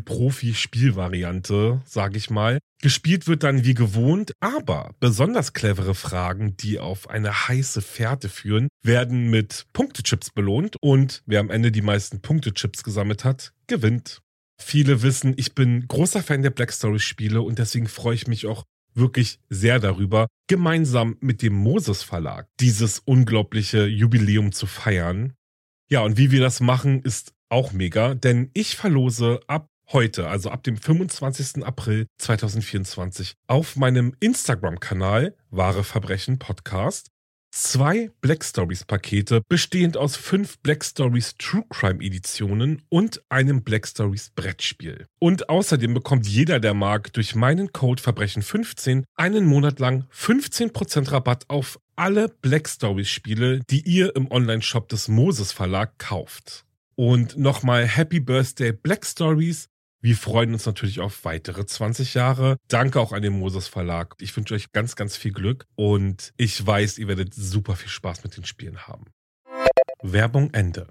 Rätsel-Profi-Spielvariante, sage ich mal. Gespielt wird dann wie gewohnt, aber besonders clevere Fragen, die auf eine heiße Fährte führen, werden mit Punktechips belohnt und wer am Ende die meisten Punktechips gesammelt hat, gewinnt. Viele wissen, ich bin großer Fan der Black Stories Spiele und deswegen freue ich mich auch wirklich sehr darüber, gemeinsam mit dem Moses Verlag dieses unglaubliche Jubiläum zu feiern. Ja, und wie wir das machen, ist auch mega, denn ich verlose ab heute, also ab dem fünfundzwanzigsten April zweitausendvierundzwanzig, auf meinem Instagram-Kanal Wahre Verbrechen Podcast zwei Black Stories Pakete, bestehend aus fünf Black Stories True Crime Editionen und einem Black Stories Brettspiel. Und außerdem bekommt jeder, der mag, durch meinen Code Verbrechen fünfzehn einen Monat lang fünfzehn Prozent Rabatt auf alle Black Stories Spiele, die ihr im Online-Shop des Moses Verlag kauft. Und nochmal Happy Birthday Black Stories. Wir freuen uns natürlich auf weitere zwanzig Jahre. Danke auch an den Moses Verlag. Ich wünsche euch ganz, ganz viel Glück und ich weiß, ihr werdet super viel Spaß mit den Spielen haben. Werbung Ende.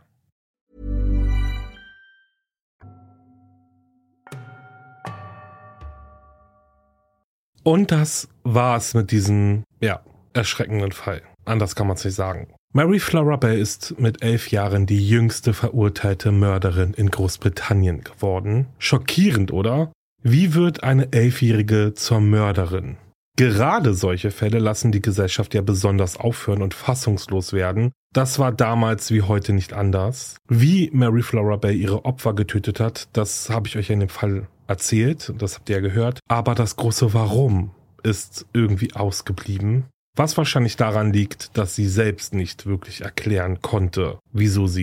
Und das war's mit diesem, ja, erschreckenden Fall. Anders kann man es nicht sagen. Mary Flora Bell ist mit elf Jahren die jüngste verurteilte Mörderin in Großbritannien geworden. Schockierend, oder? Wie wird eine Elfjährige zur Mörderin? Gerade solche Fälle lassen die Gesellschaft ja besonders aufhören und fassungslos werden. Das war damals wie heute nicht anders. Wie Mary Flora Bell ihre Opfer getötet hat, das habe ich euch in dem Fall erzählt, das habt ihr ja gehört. Aber das große Warum ist irgendwie ausgeblieben. Was wahrscheinlich daran liegt, dass sie selbst nicht wirklich erklären konnte, wieso sie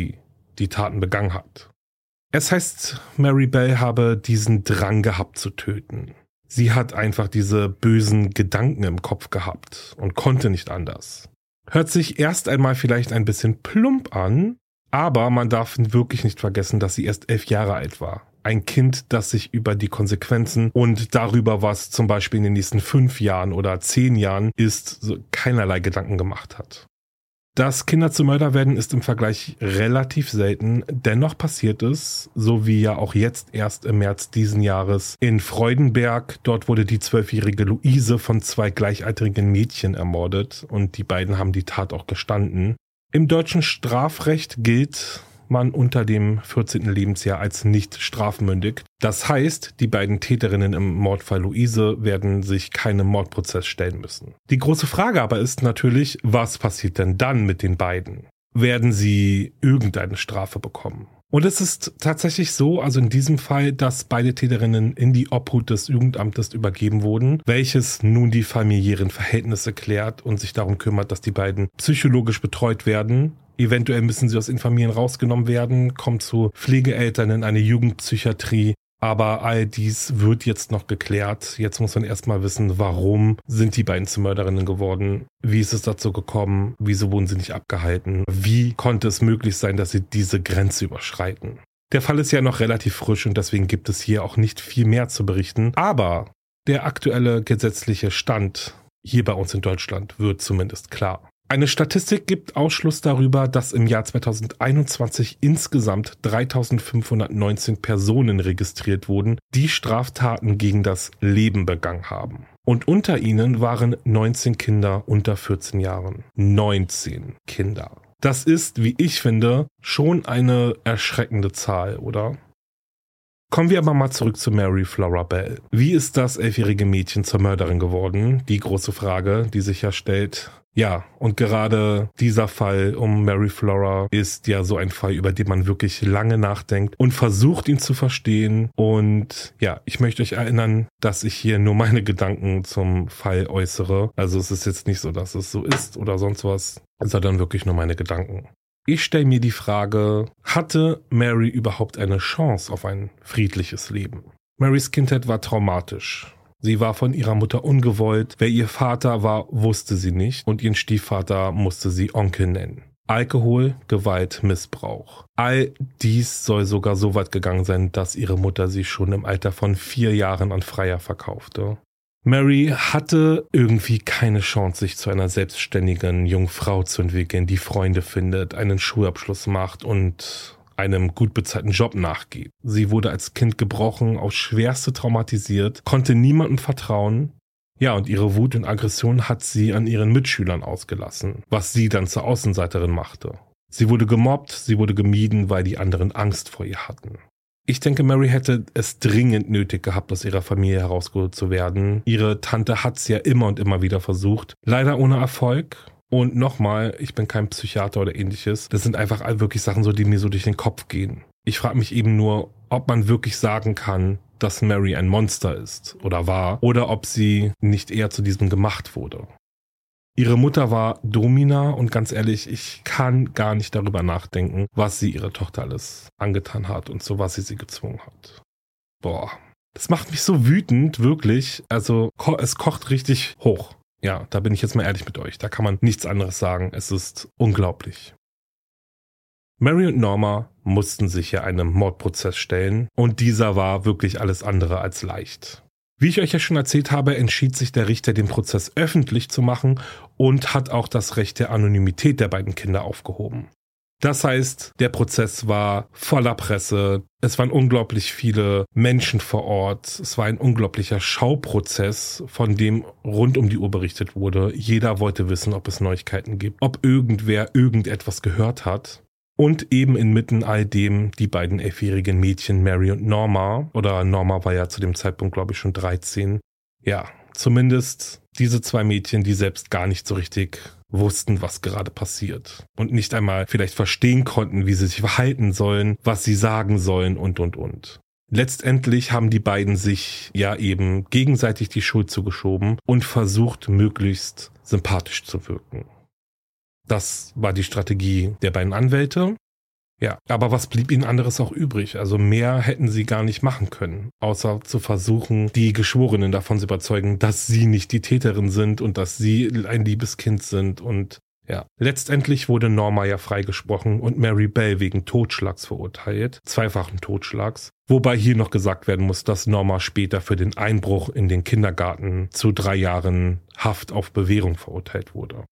die Taten begangen hat. Es heißt, Mary Bell habe diesen Drang gehabt zu töten. Sie hat einfach diese bösen Gedanken im Kopf gehabt und konnte nicht anders. Hört sich erst einmal vielleicht ein bisschen plump an, aber man darf wirklich nicht vergessen, dass sie erst elf Jahre alt war. Ein Kind, das sich über die Konsequenzen und darüber, was zum Beispiel in den nächsten fünf Jahren oder zehn Jahren ist, so keinerlei Gedanken gemacht hat. Dass Kinder zu Mörder werden, ist im Vergleich relativ selten. Dennoch passiert es, so wie ja auch jetzt erst im März diesen Jahres in Freudenberg. Dort wurde die zwölfjährige Luise von zwei gleichaltrigen Mädchen ermordet und die beiden haben die Tat auch gestanden. Im deutschen Strafrecht gilt man unter dem vierzehnten Lebensjahr als nicht strafmündig. Das heißt, die beiden Täterinnen im Mordfall Luise werden sich keinem Mordprozess stellen müssen. Die große Frage aber ist natürlich, was passiert denn dann mit den beiden? Werden sie irgendeine Strafe bekommen? Und es ist tatsächlich so, also in diesem Fall, dass beide Täterinnen in die Obhut des Jugendamtes übergeben wurden, welches nun die familiären Verhältnisse klärt und sich darum kümmert, dass die beiden psychologisch betreut werden. Eventuell müssen sie aus den Familien rausgenommen werden, kommen zu Pflegeeltern in eine Jugendpsychiatrie. Aber all dies wird jetzt noch geklärt. Jetzt muss man erstmal wissen, warum sind die beiden zu Mörderinnen geworden? Wie ist es dazu gekommen? Wieso wurden sie nicht abgehalten? Wie konnte es möglich sein, dass sie diese Grenze überschreiten? Der Fall ist ja noch relativ frisch und deswegen gibt es hier auch nicht viel mehr zu berichten. Aber der aktuelle gesetzliche Stand hier bei uns in Deutschland wird zumindest klar. Eine Statistik gibt Ausschluss darüber, dass im Jahr zweitausendeinundzwanzig insgesamt dreitausendfünfhundertneunzehn Personen registriert wurden, die Straftaten gegen das Leben begangen haben. Und unter ihnen waren neunzehn Kinder unter vierzehn Jahren. neunzehn Kinder. Das ist, wie ich finde, schon eine erschreckende Zahl, oder? Kommen wir aber mal zurück zu Mary Flora Bell. Wie ist das elfjährige Mädchen zur Mörderin geworden? Die große Frage, die sich ja stellt. Ja, und gerade dieser Fall um Mary Flora ist ja so ein Fall, über den man wirklich lange nachdenkt und versucht, ihn zu verstehen. Und ja, ich möchte euch erinnern, dass ich hier nur meine Gedanken zum Fall äußere. Also es ist jetzt nicht so, dass es so ist oder sonst was, sondern wirklich nur meine Gedanken. Ich stelle mir die Frage, hatte Mary überhaupt eine Chance auf ein friedliches Leben? Marys Kindheit war traumatisch. Sie war von ihrer Mutter ungewollt. Wer ihr Vater war, wusste sie nicht. Und ihren Stiefvater musste sie Onkel nennen. Alkohol, Gewalt, Missbrauch. All dies soll sogar so weit gegangen sein, dass ihre Mutter sie schon im Alter von vier Jahren an Freier verkaufte. Mary hatte irgendwie keine Chance, sich zu einer selbstständigen jungen Frau zu entwickeln, die Freunde findet, einen Schulabschluss macht und einem gut bezahlten Job nachgeht. Sie wurde als Kind gebrochen, aufs Schwerste traumatisiert, konnte niemandem vertrauen. Ja, und ihre Wut und Aggression hat sie an ihren Mitschülern ausgelassen, was sie dann zur Außenseiterin machte. Sie wurde gemobbt, sie wurde gemieden, weil die anderen Angst vor ihr hatten. Ich denke, Mary hätte es dringend nötig gehabt, aus ihrer Familie herausgeholt zu werden. Ihre Tante hat es ja immer und immer wieder versucht, leider ohne Erfolg. Und nochmal, ich bin kein Psychiater oder ähnliches. Das sind einfach wirklich Sachen, so die mir so durch den Kopf gehen. Ich frage mich eben nur, ob man wirklich sagen kann, dass Mary ein Monster ist oder war, oder ob sie nicht eher zu diesem gemacht wurde. Ihre Mutter war Domina und ganz ehrlich, ich kann gar nicht darüber nachdenken, was sie ihrer Tochter alles angetan hat und zu was sie sie gezwungen hat. Boah, das macht mich so wütend, wirklich. Also ko- es kocht richtig hoch. Ja, da bin ich jetzt mal ehrlich mit euch. Da kann man nichts anderes sagen. Es ist unglaublich. Mary und Norma mussten sich ja einem Mordprozess stellen und dieser war wirklich alles andere als leicht. Wie ich euch ja schon erzählt habe, entschied sich der Richter, den Prozess öffentlich zu machen und hat auch das Recht der Anonymität der beiden Kinder aufgehoben. Das heißt, der Prozess war voller Presse, es waren unglaublich viele Menschen vor Ort, es war ein unglaublicher Schauprozess, von dem rund um die Uhr berichtet wurde. Jeder wollte wissen, ob es Neuigkeiten gibt, ob irgendwer irgendetwas gehört hat. Und eben inmitten all dem die beiden elfjährigen Mädchen Mary und Norma, oder Norma war ja zu dem Zeitpunkt, glaube ich, schon dreizehn. Ja, zumindest diese zwei Mädchen, die selbst gar nicht so richtig wussten, was gerade passiert. Und nicht einmal vielleicht verstehen konnten, wie sie sich verhalten sollen, was sie sagen sollen und, und, und. Letztendlich haben die beiden sich ja eben gegenseitig die Schuld zugeschoben und versucht, möglichst sympathisch zu wirken. Das war die Strategie der beiden Anwälte. Ja, aber was blieb ihnen anderes auch übrig? Also mehr hätten sie gar nicht machen können, außer zu versuchen, die Geschworenen davon zu überzeugen, dass sie nicht die Täterin sind und dass sie ein liebes Kind sind. Und ja, letztendlich wurde Norma ja freigesprochen und Mary Bell wegen Totschlags verurteilt, zweifachen Totschlags. Wobei hier noch gesagt werden muss, dass Norma später für den Einbruch in den Kindergarten zu drei Jahren Haft auf Bewährung verurteilt wurde.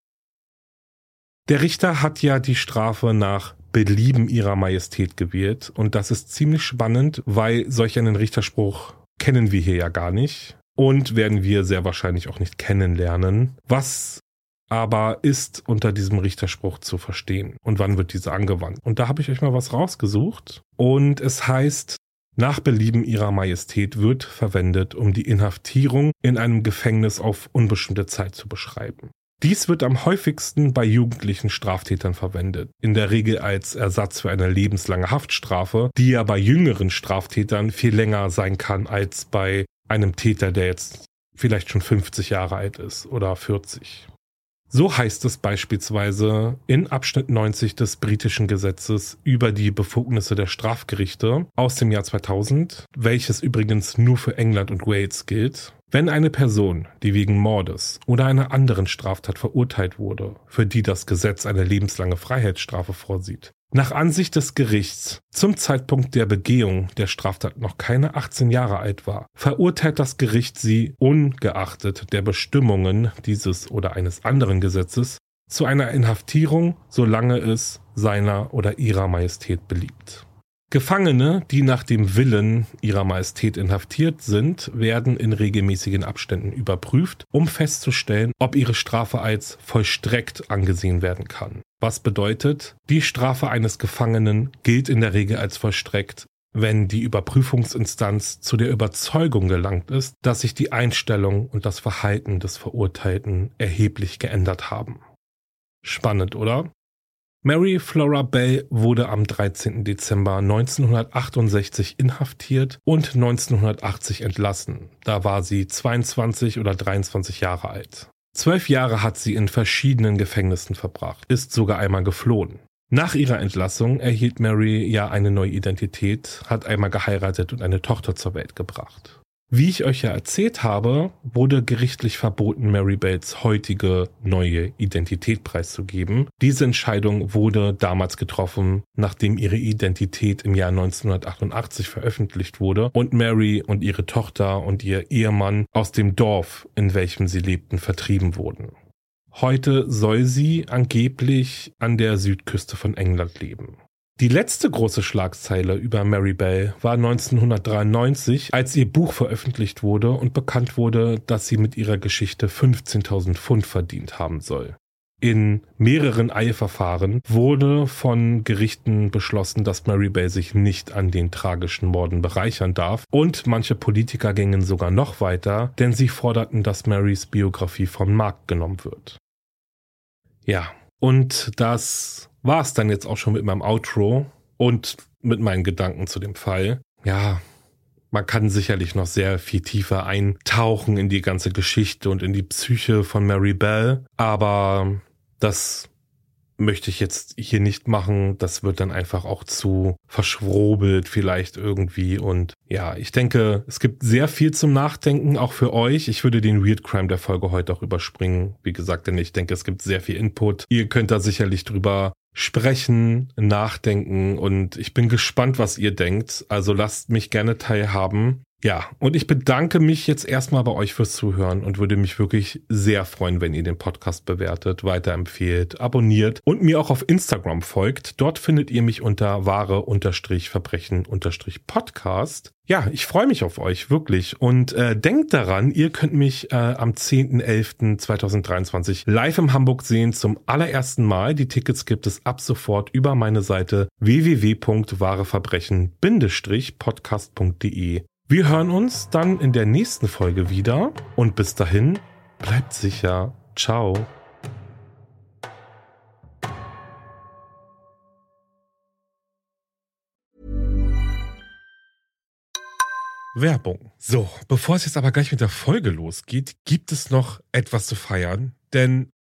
Der Richter hat ja die Strafe nach Belieben ihrer Majestät gewählt und das ist ziemlich spannend, weil solch einen Richterspruch kennen wir hier ja gar nicht und werden wir sehr wahrscheinlich auch nicht kennenlernen. Was aber ist unter diesem Richterspruch zu verstehen und wann wird dieser angewandt? Und da habe ich euch mal was rausgesucht und es heißt, nach Belieben ihrer Majestät wird verwendet, um die Inhaftierung in einem Gefängnis auf unbestimmte Zeit zu beschreiben. Dies wird am häufigsten bei jugendlichen Straftätern verwendet, in der Regel als Ersatz für eine lebenslange Haftstrafe, die ja bei jüngeren Straftätern viel länger sein kann als bei einem Täter, der jetzt vielleicht schon fünfzig Jahre alt ist oder vierzig. So heißt es beispielsweise in Abschnitt neunzig des britischen Gesetzes über die Befugnisse der Strafgerichte aus dem Jahr zweitausend, welches übrigens nur für England und Wales gilt. Wenn eine Person, die wegen Mordes oder einer anderen Straftat verurteilt wurde, für die das Gesetz eine lebenslange Freiheitsstrafe vorsieht, nach Ansicht des Gerichts zum Zeitpunkt der Begehung der Straftat noch keine achtzehn Jahre alt war, verurteilt das Gericht sie ungeachtet der Bestimmungen dieses oder eines anderen Gesetzes zu einer Inhaftierung, solange es seiner oder ihrer Majestät beliebt. Gefangene, die nach dem Willen ihrer Majestät inhaftiert sind, werden in regelmäßigen Abständen überprüft, um festzustellen, ob ihre Strafe als vollstreckt angesehen werden kann. Was bedeutet, die Strafe eines Gefangenen gilt in der Regel als vollstreckt, wenn die Überprüfungsinstanz zu der Überzeugung gelangt ist, dass sich die Einstellung und das Verhalten des Verurteilten erheblich geändert haben. Spannend, oder? Mary Flora Bell wurde am dreizehnten Dezember neunzehnhundertachtundsechzig inhaftiert und neunzehnhundertachtzig entlassen. Da war sie zweiundzwanzig oder dreiundzwanzig Jahre alt. Zwölf Jahre hat sie in verschiedenen Gefängnissen verbracht, ist sogar einmal geflohen. Nach ihrer Entlassung erhielt Mary ja eine neue Identität, hat einmal geheiratet und eine Tochter zur Welt gebracht. Wie ich euch ja erzählt habe, wurde gerichtlich verboten, Mary Bells heutige neue Identität preiszugeben. Diese Entscheidung wurde damals getroffen, nachdem ihre Identität im Jahr neunzehnhundertachtundachtzig veröffentlicht wurde und Mary und ihre Tochter und ihr Ehemann aus dem Dorf, in welchem sie lebten, vertrieben wurden. Heute soll sie angeblich an der Südküste von England leben. Die letzte große Schlagzeile über Mary Bell war neunzehnhundertdreiundneunzig, als ihr Buch veröffentlicht wurde und bekannt wurde, dass sie mit ihrer Geschichte fünfzehntausend Pfund verdient haben soll. In mehreren Eilverfahren wurde von Gerichten beschlossen, dass Mary Bell sich nicht an den tragischen Morden bereichern darf und manche Politiker gingen sogar noch weiter, denn sie forderten, dass Marys Biografie vom Markt genommen wird. Ja, und das war es dann jetzt auch schon mit meinem Outro und mit meinen Gedanken zu dem Fall. Ja, man kann sicherlich noch sehr viel tiefer eintauchen in die ganze Geschichte und in die Psyche von Mary Bell, aber das möchte ich jetzt hier nicht machen. Das wird dann einfach auch zu verschwurbelt vielleicht irgendwie und ja, ich denke, es gibt sehr viel zum Nachdenken, auch für euch. Ich würde den Weird Crime der Folge heute auch überspringen, wie gesagt, denn ich denke, es gibt sehr viel Input. Ihr könnt da sicherlich drüber sprechen, nachdenken und ich bin gespannt, was ihr denkt. Also lasst mich gerne teilhaben. Ja, und ich bedanke mich jetzt erstmal bei euch fürs Zuhören und würde mich wirklich sehr freuen, wenn ihr den Podcast bewertet, weiterempfehlt, abonniert und mir auch auf Instagram folgt. Dort findet ihr mich unter wahre-verbrechen-podcast. Ja, ich freue mich auf euch, wirklich. Und äh, denkt daran, ihr könnt mich äh, am zehnten elften zweitausenddreiundzwanzig live in Hamburg sehen zum allerersten Mal. Die Tickets gibt es ab sofort über meine Seite w w w punkt wahreverbrechen podcast punkt d e. Wir hören uns dann in der nächsten Folge wieder und bis dahin, bleibt sicher. Ciao. Werbung. So, bevor es jetzt aber gleich mit der Folge losgeht, gibt es noch etwas zu feiern, denn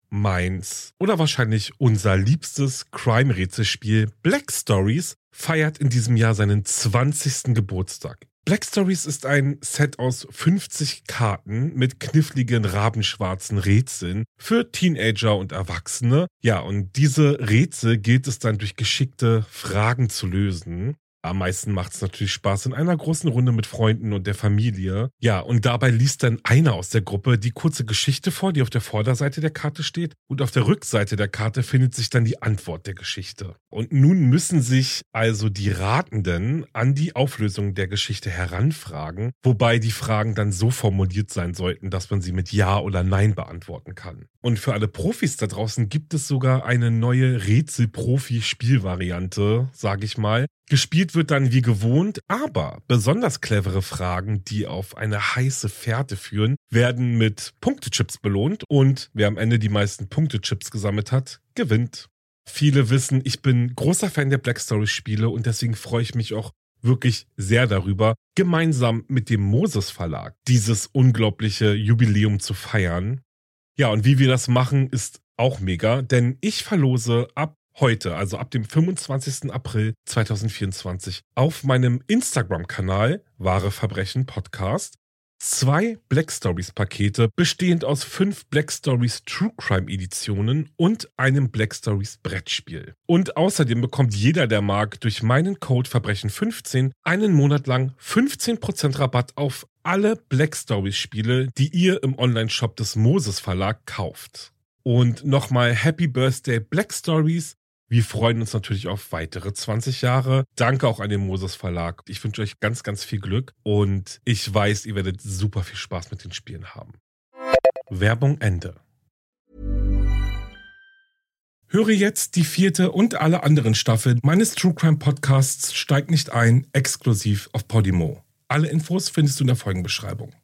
meins oder wahrscheinlich unser liebstes Crime-Rätselspiel Black Stories feiert in diesem Jahr seinen zwanzigsten Geburtstag. Black Stories ist ein Set aus fünfzig Karten mit kniffligen rabenschwarzen Rätseln für Teenager und Erwachsene. Ja, und diese Rätsel gilt es dann durch geschickte Fragen zu lösen. Am meisten macht es natürlich Spaß in einer großen Runde mit Freunden und der Familie. Ja, und dabei liest dann einer aus der Gruppe die kurze Geschichte vor, die auf der Vorderseite der Karte steht. Und auf der Rückseite der Karte findet sich dann die Antwort der Geschichte. Und nun müssen sich also die Ratenden an die Auflösung der Geschichte heranfragen, wobei die Fragen dann so formuliert sein sollten, dass man sie mit Ja oder Nein beantworten kann. Und für alle Profis da draußen gibt es sogar eine neue Rätsel-Profi-Spielvariante, sage ich mal. Gespielt wird dann wie gewohnt, aber besonders clevere Fragen, die auf eine heiße Fährte führen, werden mit Punktechips belohnt und wer am Ende die meisten Punktechips gesammelt hat, gewinnt. Viele wissen, ich bin großer Fan der Black Stories Spiele und deswegen freue ich mich auch wirklich sehr darüber, gemeinsam mit dem Moses Verlag dieses unglaubliche Jubiläum zu feiern. Ja, und wie wir das machen, ist auch mega, denn ich verlose ab heute, also ab dem fünfundzwanzigsten April zweitausendvierundzwanzig, auf meinem Instagram-Kanal Wahre Verbrechen Podcast zwei Black Stories Pakete, bestehend aus fünf Black Stories True Crime Editionen und einem Black Stories Brettspiel. Und außerdem bekommt jeder, der mag, durch meinen Code Verbrechen fünfzehn einen Monat lang fünfzehn Prozent Rabatt auf alle Black Stories Spiele, die ihr im Online-Shop des Moses Verlag kauft. Und nochmal Happy Birthday Black Stories. Wir freuen uns natürlich auf weitere zwanzig Jahre. Danke auch an den Moses Verlag. Ich wünsche euch ganz, ganz viel Glück und ich weiß, ihr werdet super viel Spaß mit den Spielen haben. Werbung Ende. Höre jetzt die vierte und alle anderen Staffeln meines True Crime Podcasts Steig nicht ein, exklusiv auf Podimo. Alle Infos findest du in der Folgenbeschreibung.